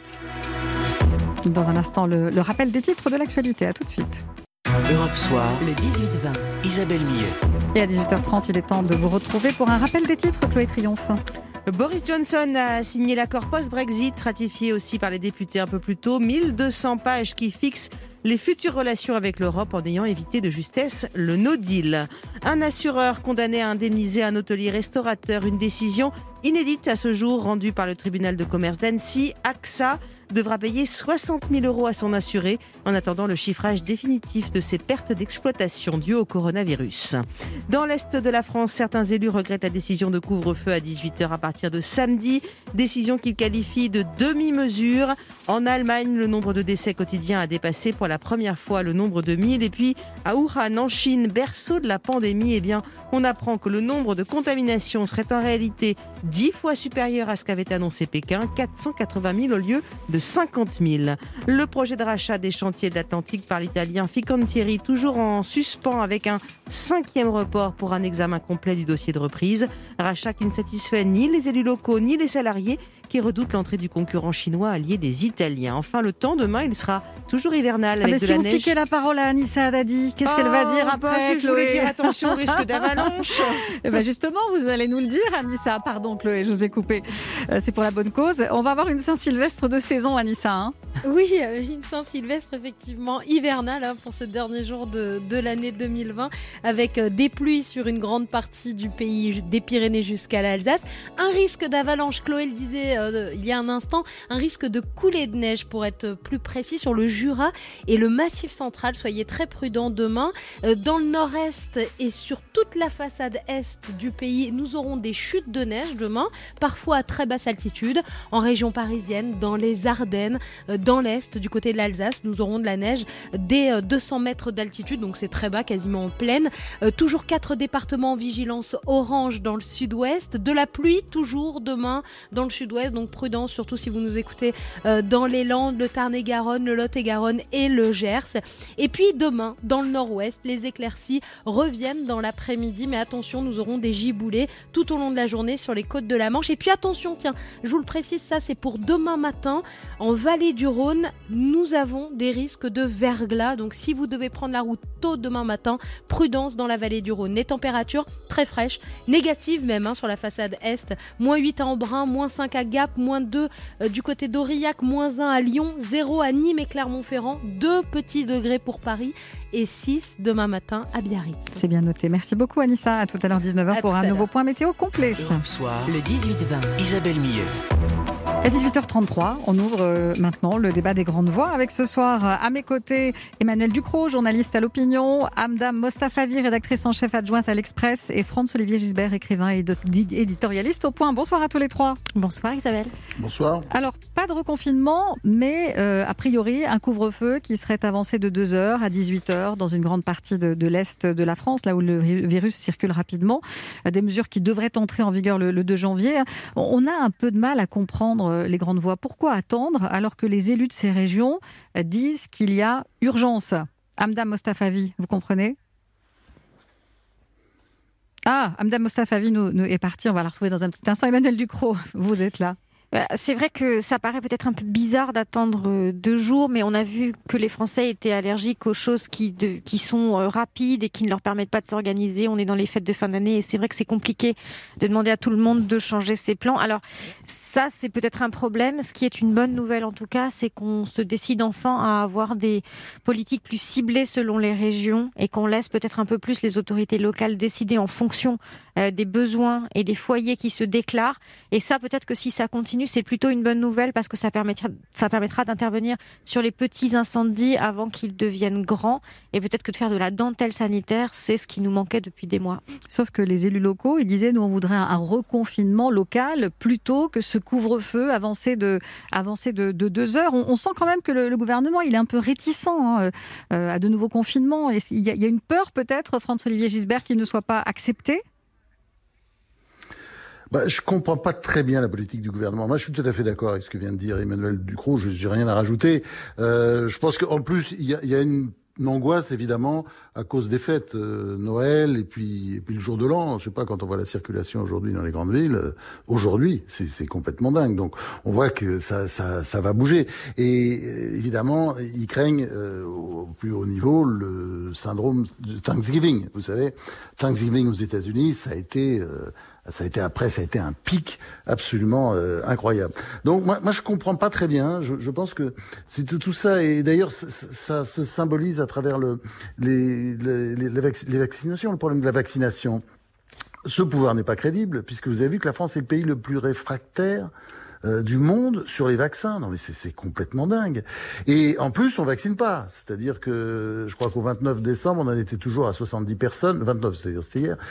Dans un instant, le, le rappel des titres de l'actualité. À tout de suite. Europe Soir, le dix-huit vingt. Isabelle Millet. Et à dix-huit heures trente, il est temps de vous retrouver pour un rappel des titres, Chloé Triomphe. Boris Johnson a signé l'accord post-Brexit, ratifié aussi par les députés un peu plus tôt. mille deux cents pages qui fixent les futures relations avec l'Europe en ayant évité de justesse le no deal. Un assureur condamné à indemniser un hôtelier-restaurateur, une décision inédite à ce jour rendue par le tribunal de commerce d'Annecy. A X A devra payer soixante mille euros à son assuré en attendant le chiffrage définitif de ses pertes d'exploitation dues au coronavirus. Dans l'Est de la France, certains élus regrettent la décision de couvre-feu à dix-huit heures à partir de samedi, décision qu'ils qualifient de demi-mesure. En Allemagne, le nombre de décès quotidiens a dépassé pour la première fois le nombre de mille. Et puis, à Wuhan, en Chine, berceau de la pandémie, eh bien, on apprend que le nombre de contaminations serait en réalité dix fois supérieur à ce qu'avait annoncé Pékin, quatre cent quatre-vingt mille au lieu de cinquante mille. Le projet de rachat des chantiers de l'Atlantique par l'italien Fincantieri, toujours en suspens avec un cinquième report pour un examen complet du dossier de reprise. Rachat qui ne satisfait ni les élus locaux ni les salariés qui redoutent l'entrée du concurrent chinois allié des Italiens. Enfin, le temps demain, il sera toujours hivernal avec ah de si la neige. neige. Si vous piquez la parole à Anissa Haddadi, qu'est-ce oh, qu'elle va dire après, bah, Chloé? Je voulais dire attention au risque d'avalanche. Et ben justement, vous allez nous le dire, Anissa. Pardon, Chloé, je vous ai coupé. Euh, c'est pour la bonne cause. On va avoir une Saint-Sylvestre de saison, Anissa. Hein oui, une Saint-Sylvestre effectivement hivernale hein, pour ce dernier jour de, de l'année deux mille vingt, avec des pluies sur une grande partie du pays, des Pyrénées jusqu'à l'Alsace. Un risque d'avalanche, Chloé le disait euh, il y a un instant, un risque de coulée de neige pour être plus précis sur le Jura et le Massif central. Soyez très prudents demain. Euh, dans le nord-est et sur toute la façade est du pays, nous aurons des chutes de neige demain, parfois à très basse altitude. En région parisienne, dans les Ardennes, euh, dans l'est, du côté de l'Alsace, nous aurons de la neige dès euh, deux cents mètres d'altitude, donc c'est très bas, quasiment en plaine. Euh, toujours quatre départements en vigilance orange dans le sud-ouest. De la pluie toujours demain dans le sud-ouest, donc prudence, surtout si vous nous écoutez euh, dans les Landes, le Tarn-et-Garonne, le Lot-et-Garonne et le Gers. Et puis demain, dans le nord-ouest, les éclaircies reviennent dans l'après-midi, mais attention, nous aurons des giboulées tout au long de la journée sur les côtes de la Manche. Et puis attention, tiens, je vous le précise, ça c'est pour demain matin, en vallée du Rhône, nous avons des risques de verglas. Donc si vous devez prendre la route tôt demain matin, prudence dans la vallée du Rhône. Les températures très fraîches, négatives même hein, sur la façade est, moins huit à Embrun, moins cinq à Gap, moins deux euh, du côté d'Aurillac, moins un à Lyon, zéro à Nîmes et Clermont-Ferrand, deux petits degrés pour Paris et six demain matin à Biarritz. C'est bien noté. Merci beaucoup Anissa. À tout à l'heure dix-neuf heures pour un nouveau point météo complet. Europe Soir, le dix-huit vingt. Isabelle Millet. À dix-huit heures trente-trois, on ouvre maintenant le débat des grandes voix avec ce soir à mes côtés Emmanuel Ducrot, journaliste à l'Opinion, Amdam Mostafavi, rédactrice en chef adjointe à l'Express, et Franz-Olivier Gisbert, écrivain et éditorialiste au Point. Bonsoir à tous les trois. Bonsoir Isabelle. Bonsoir. Alors, pas de reconfinement, mais euh, a priori un couvre-feu qui serait avancé de deux heures à dix-huit heures dans une grande partie de, de l'Est de la France, là où le virus circule rapidement. Des mesures qui devraient entrer en vigueur le, le deux janvier. On a un peu de mal à comprendre les grandes voix. Pourquoi attendre alors que les élus de ces régions disent qu'il y a urgence? Amdam Mostafavi, vous comprenez? Ah, Amdam Mostafavi nous, nous est parti, on va la retrouver dans un petit instant. Emmanuel Ducrot, vous êtes là. C'est vrai que ça paraît peut-être un peu bizarre d'attendre deux jours, mais on a vu que les Français étaient allergiques aux choses qui, de, qui sont rapides et qui ne leur permettent pas de s'organiser. On est dans les fêtes de fin d'année et c'est vrai que c'est compliqué de demander à tout le monde de changer ses plans. Alors ça, c'est peut-être un problème. Ce qui est une bonne nouvelle en tout cas, c'est qu'on se décide enfin à avoir des politiques plus ciblées selon les régions et qu'on laisse peut-être un peu plus les autorités locales décider en fonction euh, des besoins et des foyers qui se déclarent. Et ça, peut-être que si ça continue, c'est plutôt une bonne nouvelle parce que ça permettra, ça permettra d'intervenir sur les petits incendies avant qu'ils deviennent grands. Et peut-être que de faire de la dentelle sanitaire, c'est ce qui nous manquait depuis des mois. Sauf que les élus locaux, ils disaient, nous on voudrait un reconfinement local plutôt que ce couvre-feu avancé de, avancé de, de deux heures. On, on sent quand même que le, le gouvernement, il est un peu réticent hein, euh, à de nouveaux confinements. Et il, y a, il y a une peur peut-être, Franz-Olivier Gisbert, qu'il ne soit pas accepté? Bah, je comprends pas très bien la politique du gouvernement. Moi, je suis tout à fait d'accord avec ce que vient de dire Emmanuel Ducrot. Je n'ai rien à rajouter. Euh, je pense qu'en plus, il y a, il y a une... une angoisse évidemment à cause des fêtes, euh, Noël et puis et puis le jour de l'an. Je sais pas, quand on voit la circulation aujourd'hui dans les grandes villes, euh, aujourd'hui c'est c'est complètement dingue. Donc on voit que ça ça ça va bouger et euh, évidemment ils craignent euh, au plus haut niveau le syndrome de Thanksgiving. Vous savez, Thanksgiving aux États-Unis, ça a été euh, Ça a été après, ça a été un pic absolument euh, incroyable. Donc moi, moi je comprends pas très bien. Je, je pense que c'est tout, tout ça et d'ailleurs ça, ça se symbolise à travers le les les, les, les, vac- les vaccinations, le problème de la vaccination. Ce pouvoir n'est pas crédible puisque vous avez vu que la France est le pays le plus réfractaire Euh, du monde sur les vaccins. Non mais c'est, c'est complètement dingue. Et en plus, on vaccine pas. C'est-à-dire que je crois qu'au vingt-neuf décembre, on en était toujours à soixante-dix personnes. vingt-neuf, c'est-à-dire c'était hier.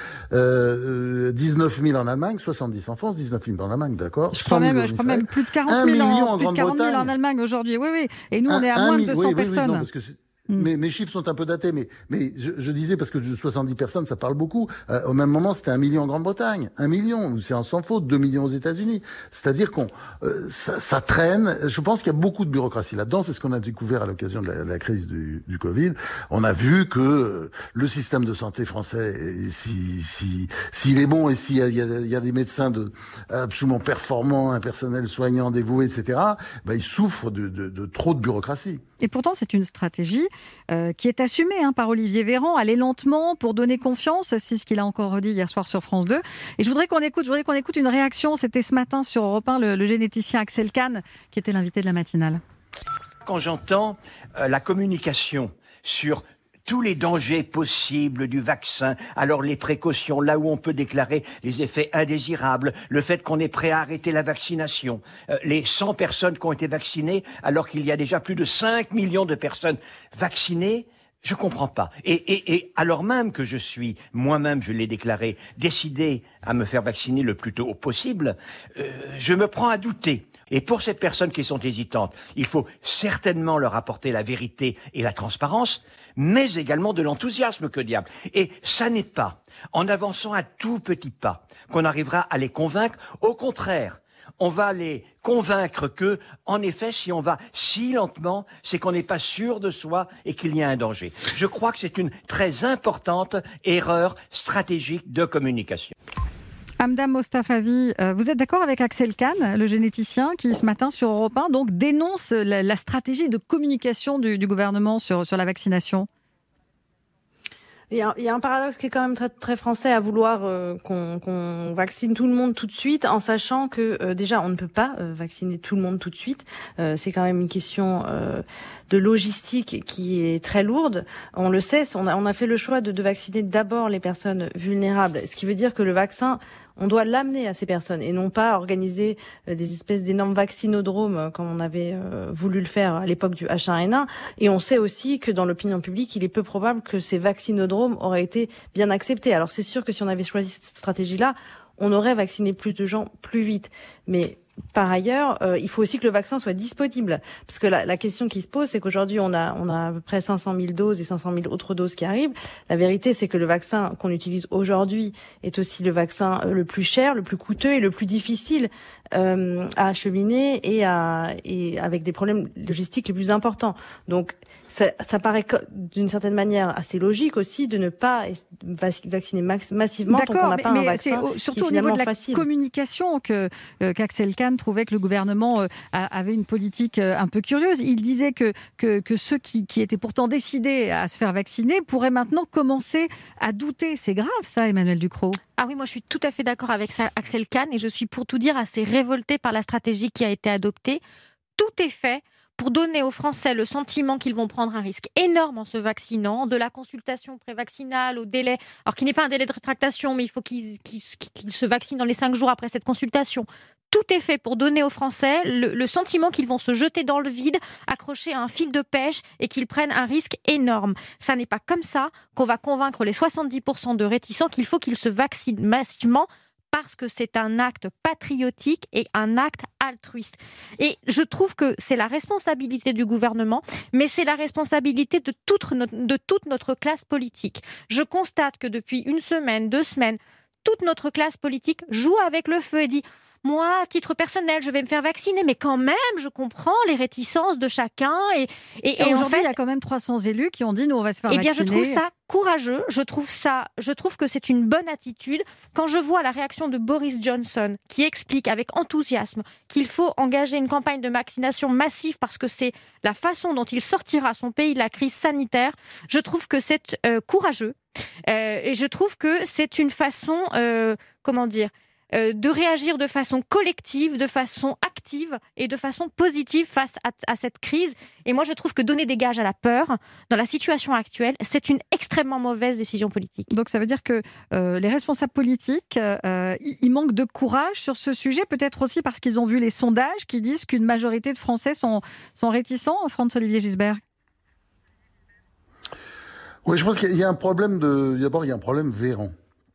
Euh, dix-neuf mille en Allemagne, soixante-dix en France, dix-neuf mille en Allemagne, d'accord. Je crois même, je crois même plus de quarante mille en, plus de quarante mille en Allemagne aujourd'hui. Oui, oui. Et nous, on un, est à moins de deux cents oui, personnes. Oui, oui, non, parce que c'est... Mes, mes chiffres sont un peu datés, mais, mais je, je disais, parce que soixante-dix personnes, ça parle beaucoup. Euh, au même moment, c'était un million en Grande-Bretagne. Un million, c'est en sans faute, deux millions aux États-Unis. C'est-à-dire qu'on, euh, ça, ça traîne. Je pense qu'il y a beaucoup de bureaucratie là-dedans. C'est ce qu'on a découvert à l'occasion de la, de la crise du, du Covid. On a vu que euh, le système de santé français, si, si, s'il est bon et s'il y a, il y a, il y a des médecins de, absolument performants, un personnel soignant dévoué, et cetera, ben, il souffre de, de, de trop de bureaucratie. Et pourtant, c'est une stratégie euh, qui est assumée hein, par Olivier Véran, aller lentement pour donner confiance. C'est ce qu'il a encore redit hier soir sur France deux. Et je voudrais qu'on écoute, je voudrais qu'on écoute une réaction. C'était ce matin sur Europe un, le, le généticien Axel Kahn, qui était l'invité de la matinale. Quand j'entends euh, la communication sur tous les dangers possibles du vaccin, alors les précautions, là où on peut déclarer les effets indésirables, le fait qu'on est prêt à arrêter la vaccination, euh, les cent personnes qui ont été vaccinées, alors qu'il y a déjà plus de cinq millions de personnes vaccinées, je comprends pas. Et, et, et alors même que je suis, moi-même, je l'ai déclaré, décidé à me faire vacciner le plus tôt possible, euh, je me prends à douter. Et pour ces personnes qui sont hésitantes, il faut certainement leur apporter la vérité et la transparence, mais également de l'enthousiasme, que diable. Et ça n'est pas en avançant à tout petits pas qu'on arrivera à les convaincre. Au contraire, on va les convaincre que, en effet, si on va si lentement, c'est qu'on n'est pas sûr de soi et qu'il y a un danger. Je crois que c'est une très importante erreur stratégique de communication. Amdam Mostafavi, vous êtes d'accord avec Axel Kahn, le généticien, qui ce matin sur Europe un donc, dénonce la, la stratégie de communication du, du gouvernement sur, sur la vaccination? Il y, a, il y a un paradoxe qui est quand même très, très français à vouloir euh, qu'on, qu'on vaccine tout le monde tout de suite, en sachant que euh, déjà on ne peut pas euh, vacciner tout le monde tout de suite. Euh, c'est quand même une question euh, de logistique qui est très lourde. On le sait, on a, on a fait le choix de, de vacciner d'abord les personnes vulnérables, ce qui veut dire que le vaccin, On doit l'amener à ces personnes et non pas organiser euh, des espèces d'énormes vaccinodromes euh, comme on avait euh, voulu le faire à l'époque du H un N un. Et on sait aussi que dans l'opinion publique, il est peu probable que ces vaccinodromes auraient été bien acceptés. Alors c'est sûr que si on avait choisi cette stratégie-là, on aurait vacciné plus de gens plus vite. Mais par ailleurs, euh, il faut aussi que le vaccin soit disponible. Parce que la, la question qui se pose, c'est qu'aujourd'hui, on a, on a à peu près cinq cent mille doses et cinq cent mille autres doses qui arrivent. La vérité, c'est que le vaccin qu'on utilise aujourd'hui est aussi le vaccin le plus cher, le plus coûteux et le plus difficile euh, à acheminer et, à, et avec des problèmes logistiques les plus importants. Donc, ça, ça paraît d'une certaine manière assez logique aussi de ne pas vacciner massivement tant qu'on n'a pas un vaccin au, surtout qui est au niveau de la facile. communication que euh, qu'Axel Kahn trouvait que le gouvernement euh, avait une politique euh, un peu curieuse. Il disait que que, que ceux qui, qui étaient pourtant décidés à se faire vacciner pourraient maintenant commencer à douter. C'est grave ça, Emmanuel Ducrot. Ah oui, moi je suis tout à fait d'accord avec ça, Axel Kahn, et je suis pour tout dire assez révoltée par la stratégie qui a été adoptée. Tout est fait pour donner aux Français le sentiment qu'ils vont prendre un risque énorme en se vaccinant, de la consultation prévaccinale au délai, alors qui n'est pas un délai de rétractation, mais il faut qu'ils, qu'ils, qu'ils se vaccinent dans les cinq jours après cette consultation. Tout est fait pour donner aux Français le, le sentiment qu'ils vont se jeter dans le vide, accrochés à un fil de pêche et qu'ils prennent un risque énorme. Ça n'est pas comme ça qu'on va convaincre les soixante-dix pour cent de réticents qu'il faut qu'ils se vaccinent massivement, parce que c'est un acte patriotique et un acte altruiste. Et je trouve que c'est la responsabilité du gouvernement, mais c'est la responsabilité de toute notre, de toute notre classe politique. Je constate que depuis une semaine, deux semaines, toute notre classe politique joue avec le feu et dit « Moi, à titre personnel, je vais me faire vacciner, mais quand même, je comprends les réticences de chacun. » Et, et, et, et aujourd'hui, en fait, il y a quand même trois cents élus qui ont dit « Nous, on va se faire eh bien, vacciner. » Je trouve ça courageux, je trouve, ça, je trouve que c'est une bonne attitude. Quand je vois la réaction de Boris Johnson, qui explique avec enthousiasme qu'il faut engager une campagne de vaccination massive parce que c'est la façon dont il sortira son pays de la crise sanitaire, je trouve que c'est euh, courageux. Euh, et je trouve que c'est une façon, euh, comment dire, de réagir de façon collective, de façon active et de façon positive face à, à cette crise. Et moi, je trouve que donner des gages à la peur, dans la situation actuelle, c'est une extrêmement mauvaise décision politique. Donc ça veut dire que euh, les responsables politiques, euh, ils manquent de courage sur ce sujet, peut-être aussi parce qu'ils ont vu les sondages qui disent qu'une majorité de Français sont, sont réticents, Franz-Olivier Gisbert. Oui, je pense qu'il y a un problème de... D'abord, il y a un problème Véran.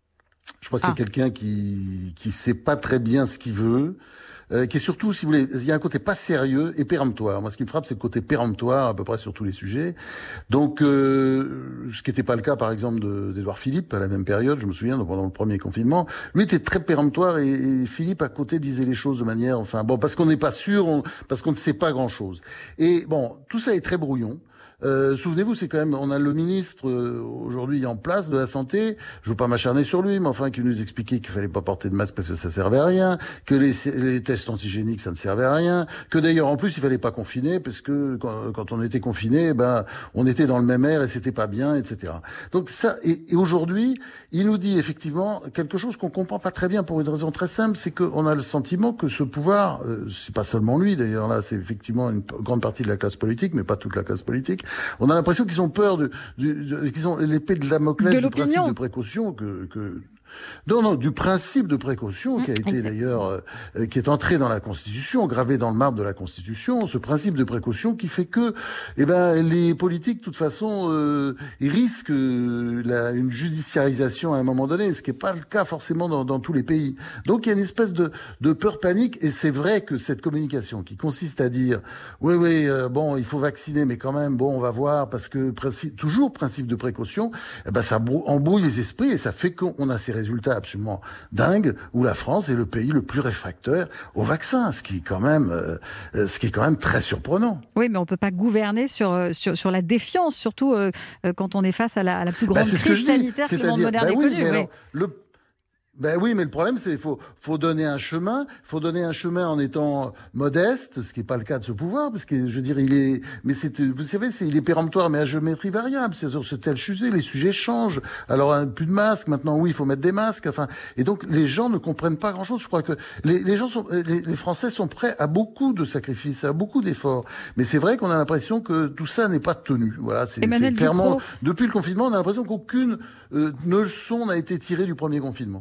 Je crois que ah. c'est quelqu'un qui qui sait pas très bien ce qu'il veut, euh, qui est surtout, si vous voulez, il y a un côté pas sérieux et péremptoire. Moi, ce qui me frappe, c'est le côté péremptoire à peu près sur tous les sujets. Donc, euh, ce qui n'était pas le cas, par exemple, de, d'Édouard Philippe à la même période. Je me souviens, pendant le premier confinement, lui était très péremptoire et, et Philippe à côté disait les choses de manière, enfin, bon, parce qu'on n'est pas sûr, on, parce qu'on ne sait pas grand-chose. Et bon, tout ça est très brouillon. Euh, souvenez-vous, c'est quand même, on a le ministre euh, aujourd'hui en place de la santé. Je veux pas m'acharner sur lui, mais enfin, qui nous expliquait qu'il fallait pas porter de masque parce que ça servait à rien, que les, les tests antigéniques ça ne servait à rien, que d'ailleurs en plus il fallait pas confiner parce que quand, quand on était confiné, ben on était dans le même air et c'était pas bien, et cetera. Donc ça, et, et aujourd'hui, il nous dit effectivement quelque chose qu'on comprend pas très bien pour une raison très simple, c'est qu'on a le sentiment que ce pouvoir, euh, c'est pas seulement lui d'ailleurs là, c'est effectivement une grande partie de la classe politique, mais pas toute la classe politique. On a l'impression qu'ils ont peur de, de, de qu'ils ont l'épée de Damoclès du principe de précaution que, que non, non, du principe de précaution qui a été d'ailleurs, euh, qui est entré dans la Constitution, gravé dans le marbre de la Constitution, ce principe de précaution qui fait que, eh ben, les politiques, de toute façon, euh, ils risquent euh, la, une judiciarisation à un moment donné, ce qui n'est pas le cas forcément dans, dans tous les pays. Donc il y a une espèce de, de peur panique, et c'est vrai que cette communication qui consiste à dire, oui, oui, euh, bon, il faut vacciner, mais quand même, bon, on va voir, parce que principe, toujours principe de précaution, eh ben, ça embrouille les esprits et ça fait qu'on a ces résultats absolument dingue où la France est le pays le plus réfractaire au vaccin, ce qui est quand même, euh, ce qui est quand même très surprenant. Oui, mais on peut pas gouverner sur sur, sur la défiance, surtout euh, quand on est face à la, à la plus grande bah, crise que sanitaire que le monde moderne bah ait oui, connue. Oui. Alors, le Ben oui, mais le problème, c'est qu'il faut, faut donner un chemin. Il faut donner un chemin en étant modeste, ce qui n'est pas le cas de ce pouvoir, parce que, je veux dire, il est, mais c'est, vous savez, c'est, il est péremptoire, mais à géométrie variable. C'est sur ce tel sujet, les sujets changent. Alors, hein, plus de masques. Maintenant, oui, il faut mettre des masques. Enfin, et donc, les gens ne comprennent pas grand-chose. Je crois que les, les gens sont, les, les Français sont prêts à beaucoup de sacrifices, à beaucoup d'efforts. Mais c'est vrai qu'on a l'impression que tout ça n'est pas tenu. Voilà, c'est, c'est clairement, depuis le confinement, on a l'impression qu'aucune euh, leçon n'a été tirée du premier confinement.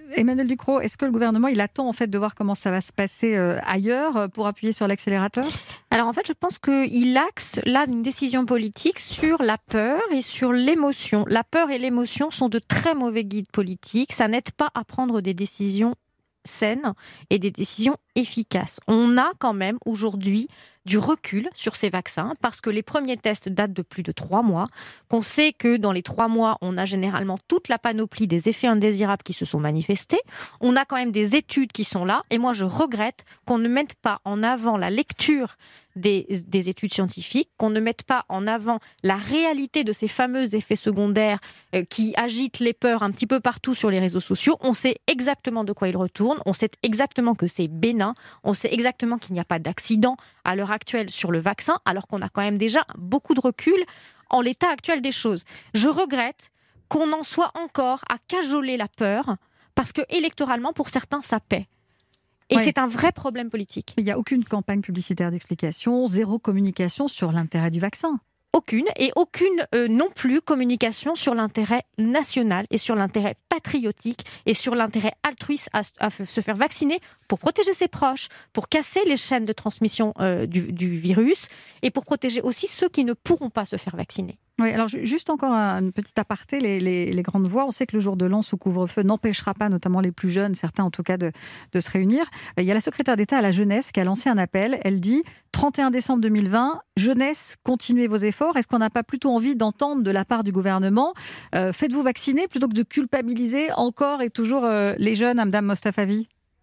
Emmanuel Ducrot, est-ce que le gouvernement il attend en fait de voir comment ça va se passer euh, ailleurs pour appuyer sur l'accélérateur ? Alors en fait, je pense qu'il axe là une décision politique sur la peur et sur l'émotion. La peur et l'émotion sont de très mauvais guides politiques. Ça n'aide pas à prendre des décisions saines et des décisions efficaces. On a quand même aujourd'hui du recul sur ces vaccins parce que les premiers tests datent de plus de trois mois, qu'on sait que dans les trois mois, on a généralement toute la panoplie des effets indésirables qui se sont manifestés. On a quand même des études qui sont là et moi je regrette qu'on ne mette pas en avant la lecture Des, des études scientifiques, qu'on ne mette pas en avant la réalité de ces fameux effets secondaires euh, qui agitent les peurs un petit peu partout sur les réseaux sociaux. On sait exactement de quoi ils retournent, on sait exactement que c'est bénin, on sait exactement qu'il n'y a pas d'accident à l'heure actuelle sur le vaccin, alors qu'on a quand même déjà beaucoup de recul en l'état actuel des choses. Je regrette qu'on en soit encore à cajoler la peur, parce que électoralement, pour certains, ça paie. Et ouais. C'est un vrai problème politique. Il n'y a aucune campagne publicitaire d'explication, zéro communication sur l'intérêt du vaccin. Aucune, et aucune euh, non plus communication sur l'intérêt national et sur l'intérêt patriotique et sur l'intérêt altruiste à, à se faire vacciner pour protéger ses proches, pour casser les chaînes de transmission euh, du, du virus et pour protéger aussi ceux qui ne pourront pas se faire vacciner. Oui, alors juste encore un petit aparté, les, les, les grandes voix, on sait que le jour de l'an sous couvre-feu n'empêchera pas, notamment les plus jeunes, certains en tout cas, de, de se réunir. Il y a la secrétaire d'État à la jeunesse qui a lancé un appel. Elle dit trente et un décembre deux mille vingt, jeunesse, continuez vos efforts. Est-ce qu'on n'a pas plutôt envie d'entendre de la part du gouvernement euh, faites-vous vacciner plutôt que de culpabiliser encore et toujours euh, les jeunes, Madame Mostafavi ?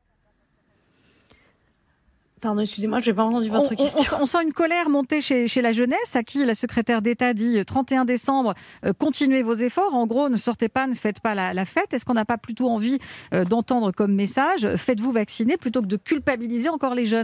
Pardon, excusez-moi, je n'ai pas entendu votre on, question. On, on sent une colère monter chez, chez la jeunesse, à qui la secrétaire d'État dit trente et un décembre, euh, continuez vos efforts. En gros, ne sortez pas, ne faites pas la, la fête. Est-ce qu'on n'a pas plutôt envie euh, d'entendre comme message faites-vous vacciner plutôt que de culpabiliser encore les jeunes ?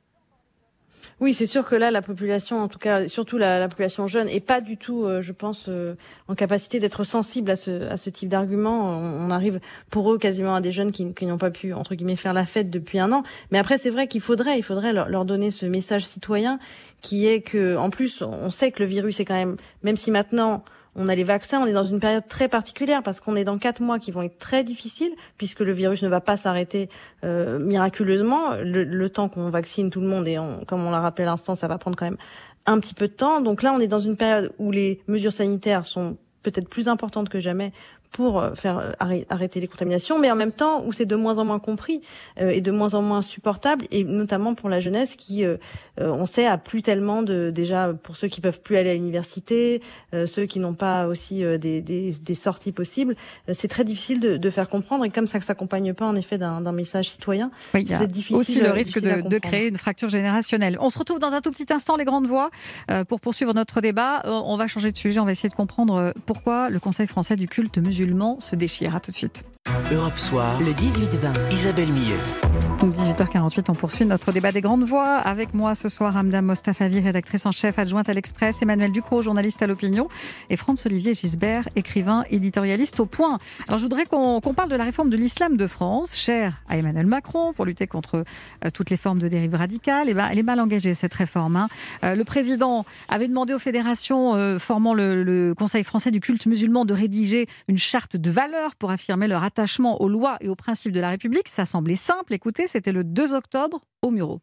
Oui, c'est sûr que là, la population, en tout cas, surtout la, la population jeune, est pas du tout, euh, je pense, euh, en capacité d'être sensible à ce, à ce type d'argument. On, on arrive pour eux quasiment à des jeunes qui, qui n'ont pas pu, entre guillemets, faire la fête depuis un an. Mais après, c'est vrai qu'il faudrait, il faudrait leur, leur donner ce message citoyen qui est que, en plus, on sait que le virus est quand même, même si maintenant on a les vaccins, on est dans une période très particulière parce qu'on est dans quatre mois qui vont être très difficiles puisque le virus ne va pas s'arrêter euh, miraculeusement. Le, le temps qu'on vaccine tout le monde et on, comme on l'a rappelé à l'instant, ça va prendre quand même un petit peu de temps. Donc là, on est dans une période où les mesures sanitaires sont peut-être plus importantes que jamais pour faire arrêter les contaminations, mais en même temps où c'est de moins en moins compris euh, et de moins en moins supportable, et notamment pour la jeunesse qui, euh, on sait, a plus tellement de, déjà pour ceux qui peuvent plus aller à l'université, euh, ceux qui n'ont pas aussi euh, des, des, des sorties possibles, euh, c'est très difficile de, de faire comprendre, et comme ça ne s'accompagne pas en effet d'un, d'un message citoyen, oui, c'est peut-être difficile. Aussi le risque de, de créer une fracture générationnelle. On se retrouve dans un tout petit instant, les grandes voix, euh, pour poursuivre notre débat. On va changer de sujet, on va essayer de comprendre pourquoi le Conseil français du culte musulman se déchire. À tout de suite. Europe Soir, le dix-huit vingt. Isabelle Millet. dix-huit heures quarante-huit, on poursuit notre débat des grandes voix. Avec moi ce soir, Hamda Mostafavi, rédactrice en chef adjointe à l'Express, Emmanuel Ducrot, journaliste à l'Opinion, et Franz-Olivier Gisbert, écrivain, éditorialiste au Point. Alors je voudrais qu'on, qu'on parle de la réforme de l'islam de France, chère à Emmanuel Macron, pour lutter contre euh, toutes les formes de dérive radicale. Et ben, elle est mal engagée, cette réforme. Hein. Euh, le président avait demandé aux fédérations euh, formant le, le Conseil français du culte musulman de rédiger une charte de valeurs pour affirmer leur attachement aux lois et aux principes de la République. Ça semblait simple. Écoutez, c'était le deux octobre au Murau.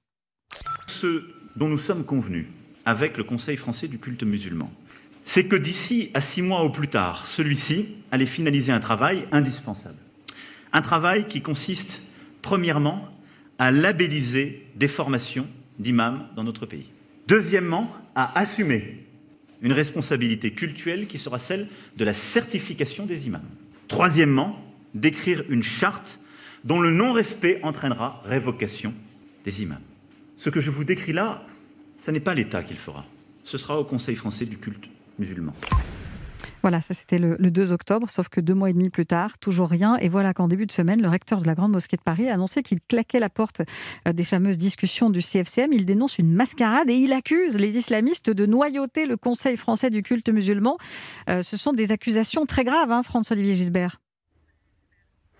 Ce dont nous sommes convenus avec le Conseil français du culte musulman, c'est que d'ici à six mois au plus tard, celui-ci allait finaliser un travail indispensable. Un travail qui consiste, premièrement, à labelliser des formations d'imams dans notre pays. Deuxièmement, à assumer une responsabilité cultuelle qui sera celle de la certification des imams. Troisièmement, d'écrire une charte dont le non-respect entraînera révocation des imams. Ce que je vous décris là, ce n'est pas l'État qui le fera. Ce sera au Conseil français du culte musulman. Voilà, ça c'était le, le deux octobre, sauf que deux mois et demi plus tard, toujours rien. Et voilà qu'en début de semaine, le recteur de la Grande Mosquée de Paris a annoncé qu'il claquait la porte des fameuses discussions du C F C M. Il dénonce une mascarade et il accuse les islamistes de noyauter le Conseil français du culte musulman. Euh, ce sont des accusations très graves, hein, Franz-Olivier Gisbert.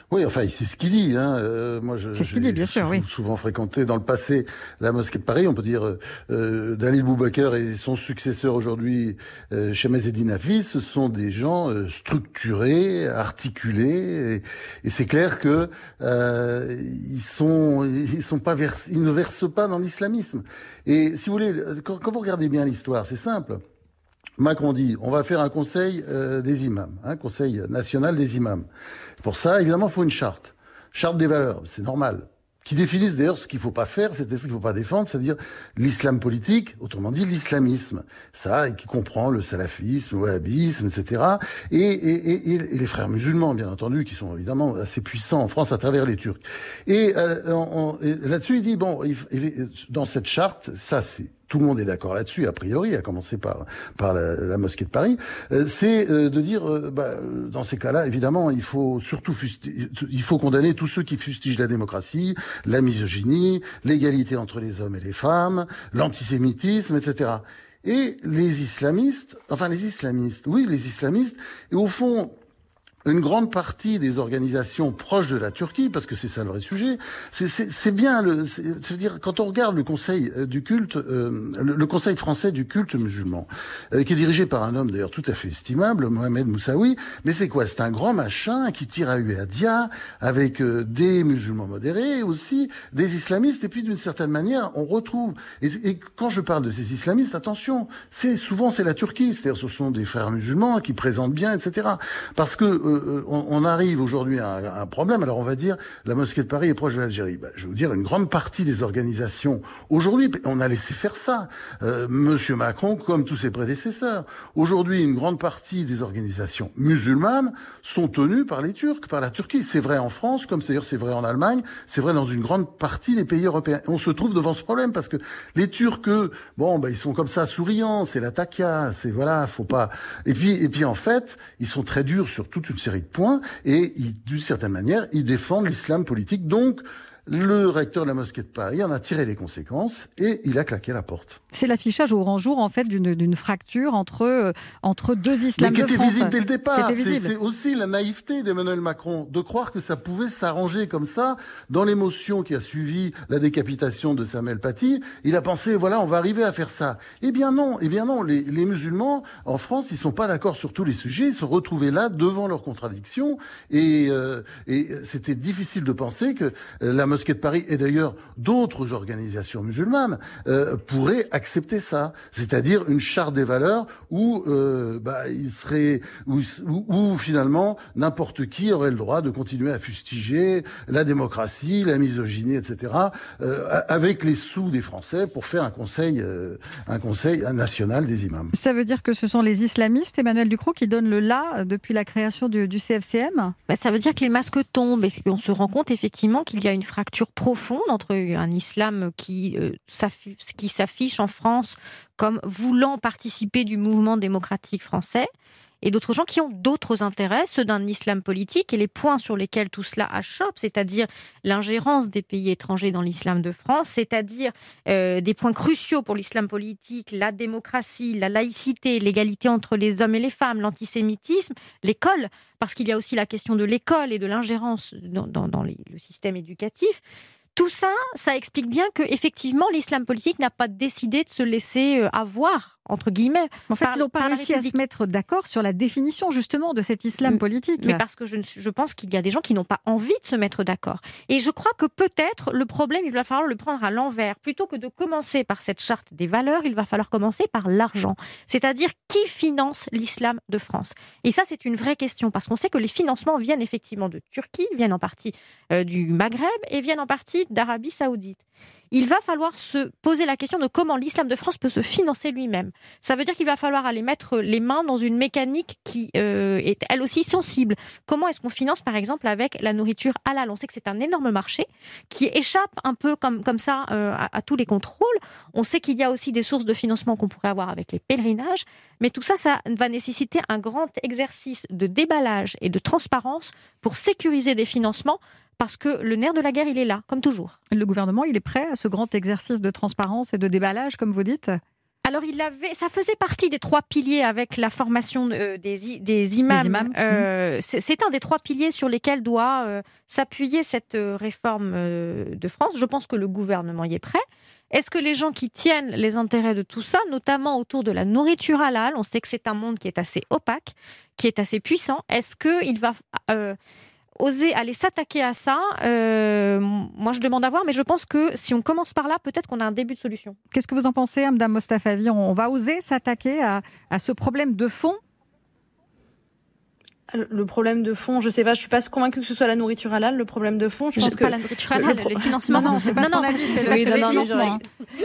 Oui, enfin, c'est ce qu'il dit. Hein. Euh, moi, je, c'est ce qu'il dit, bien sûr, souvent, oui. souvent fréquenté dans le passé la mosquée de Paris. On peut dire euh, Dalil Boubaker et son successeur aujourd'hui, euh, Chemez Eddine Hafiz, ce sont des gens euh, structurés, articulés, et, et c'est clair que euh, ils sont, ils sont pas, vers, ils ne versent pas dans l'islamisme. Et si vous voulez, quand, quand vous regardez bien l'histoire, c'est simple. Macron dit, on va faire un conseil euh, des imams, un hein, conseil national des imams. Pour ça, évidemment, il faut une charte. Charte des valeurs, c'est normal. Qui définissent d'ailleurs ce qu'il ne faut pas faire, c'est ce qu'il ne faut pas défendre, c'est-à-dire l'islam politique, autrement dit l'islamisme. Ça, qui comprend le salafisme, le wahhabisme, et cetera. Et, et, et, et les frères musulmans, bien entendu, qui sont évidemment assez puissants en France à travers les Turcs. Et, euh, on, on, et là-dessus, il dit, bon, il, dans cette charte, ça c'est... Tout le monde est d'accord là-dessus, a priori, à commencer par par la, la mosquée de Paris. Euh, c'est euh, de dire, euh, bah, dans ces cas-là, évidemment, il faut surtout fusti- il faut condamner tous ceux qui fustigent la démocratie, la misogynie, l'égalité entre les hommes et les femmes, l'antisémitisme, et cetera. Et les islamistes, enfin les islamistes, oui, les islamistes, et au fond. Une grande partie des organisations proches de la Turquie, parce que c'est ça le vrai sujet, c'est, c'est, c'est bien le, c'est, c'est dire quand on regarde le Conseil du culte, euh, le, le Conseil français du culte musulman, euh, qui est dirigé par un homme d'ailleurs tout à fait estimable, Mohamed Moussaoui, mais c'est quoi? C'est un grand machin qui tire à huée à dia avec euh, des musulmans modérés, aussi des islamistes, et puis d'une certaine manière, on retrouve. Et, et quand je parle de ces islamistes, attention, c'est souvent c'est la Turquie, c'est-à-dire ce sont des frères musulmans qui présentent bien, et cetera. Parce que euh, On, on arrive aujourd'hui à un, à un problème. Alors on va dire la mosquée de Paris est proche de l'Algérie. Ben, je vais vous dire, une grande partie des organisations aujourd'hui, on a laissé faire ça. Euh, Monsieur Macron, comme tous ses prédécesseurs. Aujourd'hui, une grande partie des organisations musulmanes sont tenues par les Turcs, par la Turquie. C'est vrai en France, comme c'est, c'est vrai en Allemagne, c'est vrai dans une grande partie des pays européens. Et on se trouve devant ce problème parce que les Turcs, eux, bon, ben ils sont comme ça souriants, c'est la takia, c'est voilà, faut pas. Et puis, et puis en fait, ils sont très durs sur toute une série de points et ils, d'une certaine manière, ils défendent l'islam politique. Donc, le recteur de la mosquée de Paris en a tiré les conséquences et il a claqué la porte. C'est l'affichage au grand jour en fait d'une, d'une fracture entre, euh, entre deux islams de France. Mais qui était visible dès le départ. C'est, c'est aussi la naïveté d'Emmanuel Macron de croire que ça pouvait s'arranger comme ça. Dans l'émotion qui a suivi la décapitation de Samuel Paty, il a pensé voilà on va arriver à faire ça. Eh bien non, eh bien non. Les, les musulmans en France ils sont pas d'accord sur tous les sujets. Ils se retrouvaient là devant leurs contradictions et, euh, et c'était difficile de penser que la mosquée de Paris et d'ailleurs d'autres organisations musulmanes euh, pourraient accepter ça, c'est-à-dire une charte des valeurs où euh, bah, il serait où, où, où finalement n'importe qui aurait le droit de continuer à fustiger la démocratie, la misogynie, et cetera. Euh, avec les sous des Français pour faire un conseil, euh, un conseil national des imams. Ça veut dire que ce sont les islamistes, Emmanuel Ducrot, qui donnent le là depuis la création du, du C F C M. Bah, ça veut dire que les masques tombent et qu'on se rend compte effectivement qu'il y a une fracture profonde entre un islam qui, euh, s'affiche, qui s'affiche en France comme voulant participer du mouvement démocratique français et d'autres gens qui ont d'autres intérêts, ceux d'un islam politique et les points sur lesquels tout cela achoppe, c'est-à-dire l'ingérence des pays étrangers dans l'islam de France, c'est-à-dire euh, des points cruciaux pour l'islam politique, la démocratie, la laïcité, l'égalité entre les hommes et les femmes, l'antisémitisme, l'école, parce qu'il y a aussi la question de l'école et de l'ingérence dans, dans, dans les, le système éducatif. Tout ça, ça explique bien que effectivement l'islam politique n'a pas décidé de se laisser avoir, entre guillemets. En fait, par, ils n'ont pas réussi à se mettre d'accord sur la définition justement de cet islam politique. Mais parce que je, je pense qu'il y a des gens qui n'ont pas envie de se mettre d'accord. Et je crois que peut-être le problème, il va falloir le prendre à l'envers. Plutôt que de commencer par cette charte des valeurs, il va falloir commencer par l'argent. C'est-à-dire qui finance l'islam de France. Et ça, c'est une vraie question parce qu'on sait que les financements viennent effectivement de Turquie, viennent en partie euh, du Maghreb et viennent en partie d'Arabie Saoudite. Il va falloir se poser la question de comment l'islam de France peut se financer lui-même. Ça veut dire qu'il va falloir aller mettre les mains dans une mécanique qui euh, est elle aussi sensible. Comment est-ce qu'on finance par exemple avec la nourriture halal ? On sait que c'est un énorme marché qui échappe un peu comme, comme ça euh, à, à tous les contrôles. On sait qu'il y a aussi des sources de financement qu'on pourrait avoir avec les pèlerinages. Mais tout ça, ça va nécessiter un grand exercice de déballage et de transparence pour sécuriser des financements. Parce que le nerf de la guerre, il est là, comme toujours. Le gouvernement, il est prêt à ce grand exercice de transparence et de déballage, comme vous dites ? Alors, il avait, ça faisait partie des trois piliers avec la formation euh, des, des imams. Des imams. Euh, mmh. c'est, c'est un des trois piliers sur lesquels doit euh, s'appuyer cette euh, réforme euh, de France. Je pense que le gouvernement y est prêt. Est-ce que les gens qui tiennent les intérêts de tout ça, notamment autour de la nourriture halal, on sait que c'est un monde qui est assez opaque, qui est assez puissant, est-ce qu'il va euh, oser aller s'attaquer à ça? euh, Moi, je demande à voir, mais je pense que si on commence par là, peut-être qu'on a un début de solution. Qu'est-ce que vous en pensez, Madame Mostafavi? On va oser s'attaquer à, à ce problème de fond? Le problème de fond, je sais pas, je suis pas convaincue que ce soit la nourriture halal. Le problème de fond, je, je pense que pas la nourriture halal, le, le les financements. Non, non, c'est pas ce qu'on a dit, c'est oui, le non, financement.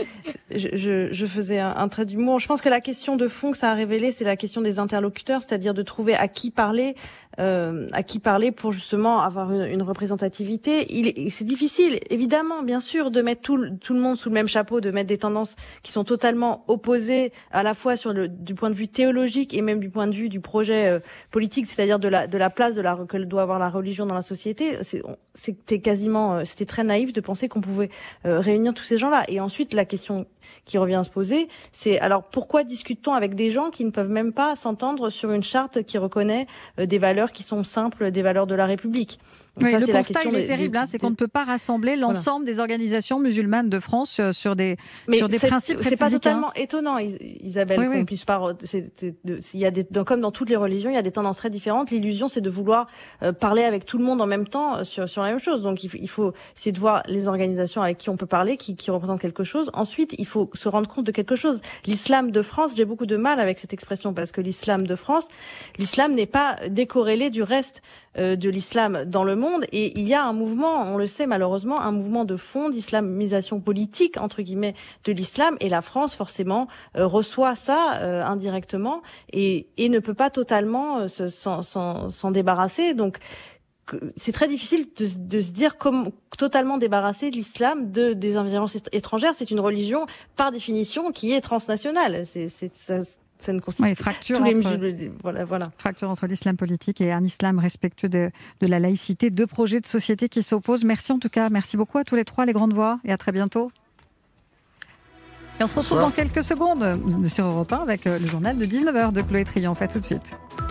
Je, je, je faisais un, un trait d'humour. Je pense que la question de fond que ça a révélé, c'est la question des interlocuteurs, c'est-à-dire de trouver à qui parler, euh, à qui parler pour justement avoir une, une représentativité. Il est, c'est difficile, évidemment, bien sûr, de mettre tout, tout le monde sous le même chapeau, de mettre des tendances qui sont totalement opposées à la fois sur le, du point de vue théologique et même du point de vue du projet euh, politique, c'est-à-dire de la, de la place de la, que doit avoir la religion dans la société. C'est, c'était quasiment, c'était très naïf de penser qu'on pouvait euh, réunir tous ces gens-là. Et ensuite, la question qui revient à se poser, c'est alors pourquoi discute-t-on avec des gens qui ne peuvent même pas s'entendre sur une charte qui reconnaît euh, des valeurs qui sont simples, des valeurs de la République? Oui, ça, le c'est constat, la question il est des, terrible, des, hein, c'est qu'on ne peut pas rassembler l'ensemble voilà. des organisations musulmanes de France sur des, Mais sur des c'est, principes c'est républicains. C'est pas totalement étonnant, Isabelle, oui, qu'on oui. puisse pas... C'est, c'est, il y a des, comme dans toutes les religions, il y a des tendances très différentes. L'illusion, c'est de vouloir euh, parler avec tout le monde en même temps sur, sur la même chose. Donc, il faut, il faut essayer de voir les organisations avec qui on peut parler, qui, qui représentent quelque chose. Ensuite, il faut se rendre compte de quelque chose. L'islam de France, j'ai beaucoup de mal avec cette expression, parce que l'islam de France, l'islam n'est pas décorrélé du reste euh, de l'islam dans le monde. Et il y a un mouvement, on le sait malheureusement, un mouvement de fond d'islamisation politique, entre guillemets, de l'islam. Et la France, forcément, euh, reçoit ça euh, indirectement et, et ne peut pas totalement euh, se, s'en, s'en, s'en débarrasser. Donc, c'est très difficile de, de se dire comme totalement débarrassé de l'islam de, des ingérences étrangères. C'est une religion, par définition, qui est transnationale. C'est, c'est, ça, ça ne constitue oui, fracture tous les entre, musulmans. Voilà, voilà. Fracture entre l'islam politique et un islam respectueux de, de la laïcité. Deux projets de société qui s'opposent. Merci en tout cas. Merci beaucoup à tous les trois, les grandes voix, et à très bientôt. Et on se retrouve Bonsoir. dans quelques secondes sur Europe un avec le journal de dix-neuf heures de Chloé Triomphe. À tout de suite.